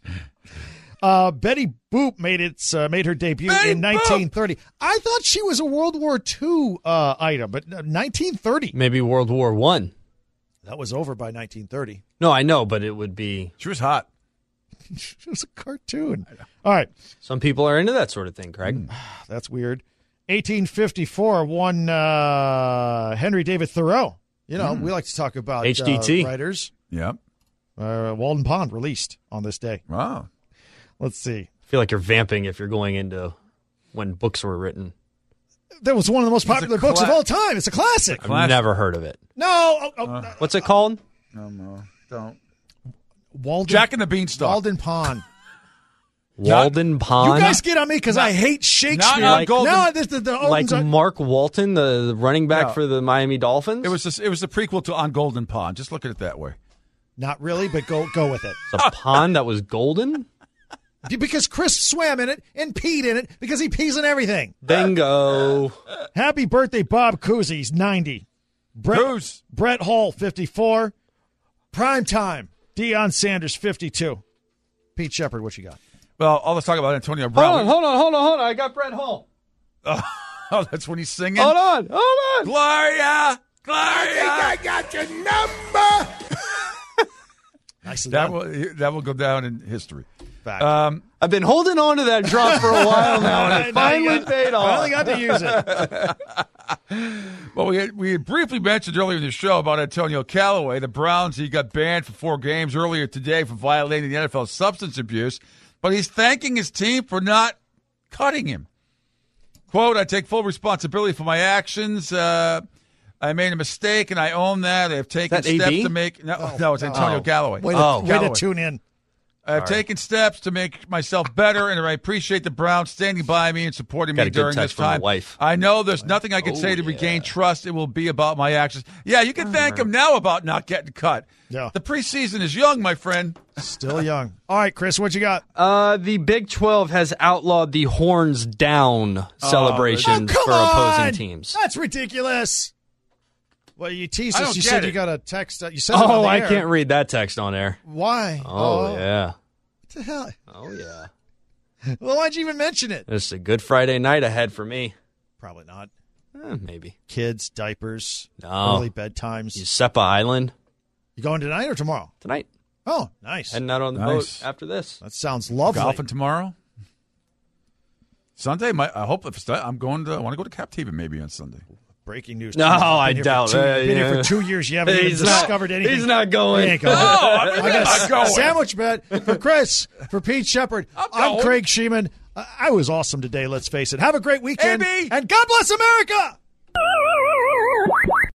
Speaker 3: uh, Betty Boop made its uh, made her debut
Speaker 4: Betty
Speaker 3: in nineteen thirty. Boop. I thought she was a World War Two uh, item, but nineteen thirty.
Speaker 10: Maybe World War One.
Speaker 3: That was over by nineteen thirty.
Speaker 10: No, I know, but it would be.
Speaker 4: She was hot.
Speaker 3: She was a cartoon. All right.
Speaker 10: Some people are into that sort of thing, Craig.
Speaker 3: Mm, that's weird. eighteen fifty-four, one uh, Henry David Thoreau. You know, mm. we like to talk about
Speaker 10: H D T.
Speaker 3: Uh, writers.
Speaker 4: Yep.
Speaker 3: Uh, Walden Pond released on this day.
Speaker 4: Wow.
Speaker 3: Let's see.
Speaker 10: I feel like you're vamping if you're going into when books were written.
Speaker 3: That was one of the most popular books
Speaker 4: cla-
Speaker 3: of all time. It's a classic.
Speaker 10: I've classic. never heard of it.
Speaker 3: No. Oh, oh,
Speaker 10: uh, What's it called?
Speaker 4: No, no, don't.
Speaker 3: Walden,
Speaker 4: Jack and the Beanstalk.
Speaker 3: Walden Pond.
Speaker 10: Walden Pond.
Speaker 3: You guys get on me because I hate Shakespeare.
Speaker 4: Not, not Golden,
Speaker 3: no, this, the, the
Speaker 10: like
Speaker 3: are,
Speaker 10: Mark Walton, the, the running back
Speaker 4: no.
Speaker 10: for the Miami Dolphins.
Speaker 4: It was a, it was the prequel to On Golden Pond. Just look at it that way.
Speaker 3: Not really, but go go with it.
Speaker 10: It's a pond that was golden.
Speaker 3: Because Chris swam in it and peed in it because he pees in everything.
Speaker 10: Bingo.
Speaker 3: Happy birthday, Bob Cousy. He's ninety. Brett,
Speaker 4: Coos.
Speaker 3: Brett Hall, fifty-four. Prime time. Deion Sanders, fifty-two. Pete Shepard, what you got?
Speaker 4: Well, all let's talk about Antonio Brown.
Speaker 10: Hold on, hold on, hold on, hold on. I got Brett Hall.
Speaker 4: Oh, oh that's when he's singing?
Speaker 10: Hold on, hold on.
Speaker 4: Gloria, Gloria.
Speaker 9: I think I got your number.
Speaker 3: Nice
Speaker 4: that will that will go down in history.
Speaker 3: Um,
Speaker 10: I've been holding on to that drop for a while now, and it finally
Speaker 3: got,
Speaker 10: paid off.
Speaker 3: Finally got to use it.
Speaker 4: Well, we had, we had briefly mentioned earlier in the show about Antonio Callaway. The Browns, he got banned for four games earlier today for violating the N F L substance abuse, but he's thanking his team for not cutting him. Quote, I take full responsibility for my actions. Uh, I made a mistake, and I own that. I have taken
Speaker 10: that
Speaker 4: steps
Speaker 10: A B?
Speaker 4: to make – no,
Speaker 3: Oh,
Speaker 4: no, it's Antonio
Speaker 10: oh.
Speaker 4: Callaway.
Speaker 3: Way to,
Speaker 10: Oh.
Speaker 3: way
Speaker 4: Callaway.
Speaker 3: to tune in.
Speaker 4: I've taken steps to make myself better, and I appreciate the Browns standing by me and supporting
Speaker 10: Got
Speaker 4: me
Speaker 10: a good
Speaker 4: during
Speaker 10: text
Speaker 4: this
Speaker 10: from my
Speaker 4: time.
Speaker 10: wife.
Speaker 4: I know there's nothing I can
Speaker 10: Oh,
Speaker 4: say to
Speaker 10: yeah.
Speaker 4: regain trust. It will be about my actions. Yeah, you can thank him now about not getting cut.
Speaker 3: Yeah.
Speaker 4: The preseason is young, my friend.
Speaker 3: Still young. All right, Chris, what you got?
Speaker 10: Uh, the Big twelve has outlawed the horns down celebration
Speaker 3: Oh, come
Speaker 10: for
Speaker 3: on!
Speaker 10: opposing teams.
Speaker 3: That's ridiculous. Well, you teased
Speaker 4: I
Speaker 3: us.
Speaker 4: don't
Speaker 3: You
Speaker 4: get
Speaker 3: said
Speaker 4: it.
Speaker 3: you got a text. Uh, you said it on
Speaker 10: Oh,
Speaker 3: the
Speaker 10: I
Speaker 3: air.
Speaker 10: can't read that text on air.
Speaker 3: Why?
Speaker 10: Oh, yeah.
Speaker 3: What the hell?
Speaker 10: Oh, yeah.
Speaker 3: Well, why'd you even mention it?
Speaker 10: It's a good Friday night ahead for me.
Speaker 3: Probably not.
Speaker 10: Eh, maybe.
Speaker 3: Kids, diapers,
Speaker 10: No.
Speaker 3: early bedtimes.
Speaker 10: Yusepa Island
Speaker 3: You going tonight or tomorrow?
Speaker 10: tonight.
Speaker 3: Oh, nice.
Speaker 10: Heading out on the
Speaker 4: Nice.
Speaker 10: boat after this.
Speaker 3: That sounds lovely.
Speaker 4: Golfing tomorrow. Sunday, my, I hope if I'm going to. I want to go to Captiva maybe on Sunday.
Speaker 3: Breaking news.
Speaker 10: No,
Speaker 3: You've been
Speaker 10: I
Speaker 3: here for
Speaker 10: doubt
Speaker 3: two-
Speaker 10: it.
Speaker 3: You've been
Speaker 10: Yeah.
Speaker 3: here for two years. You haven't even
Speaker 10: He's not-
Speaker 3: discovered anything.
Speaker 10: he's not going.
Speaker 3: He ain't going.
Speaker 4: No, I'm
Speaker 3: I got
Speaker 4: not
Speaker 3: a
Speaker 4: going.
Speaker 3: sandwich bet for Chris, for Pete Shepard.
Speaker 4: I'm
Speaker 3: I'm
Speaker 4: going.
Speaker 3: Craig Sheeman. I I was awesome today, let's face it. Have a great weekend.
Speaker 4: A B.
Speaker 3: And God bless America!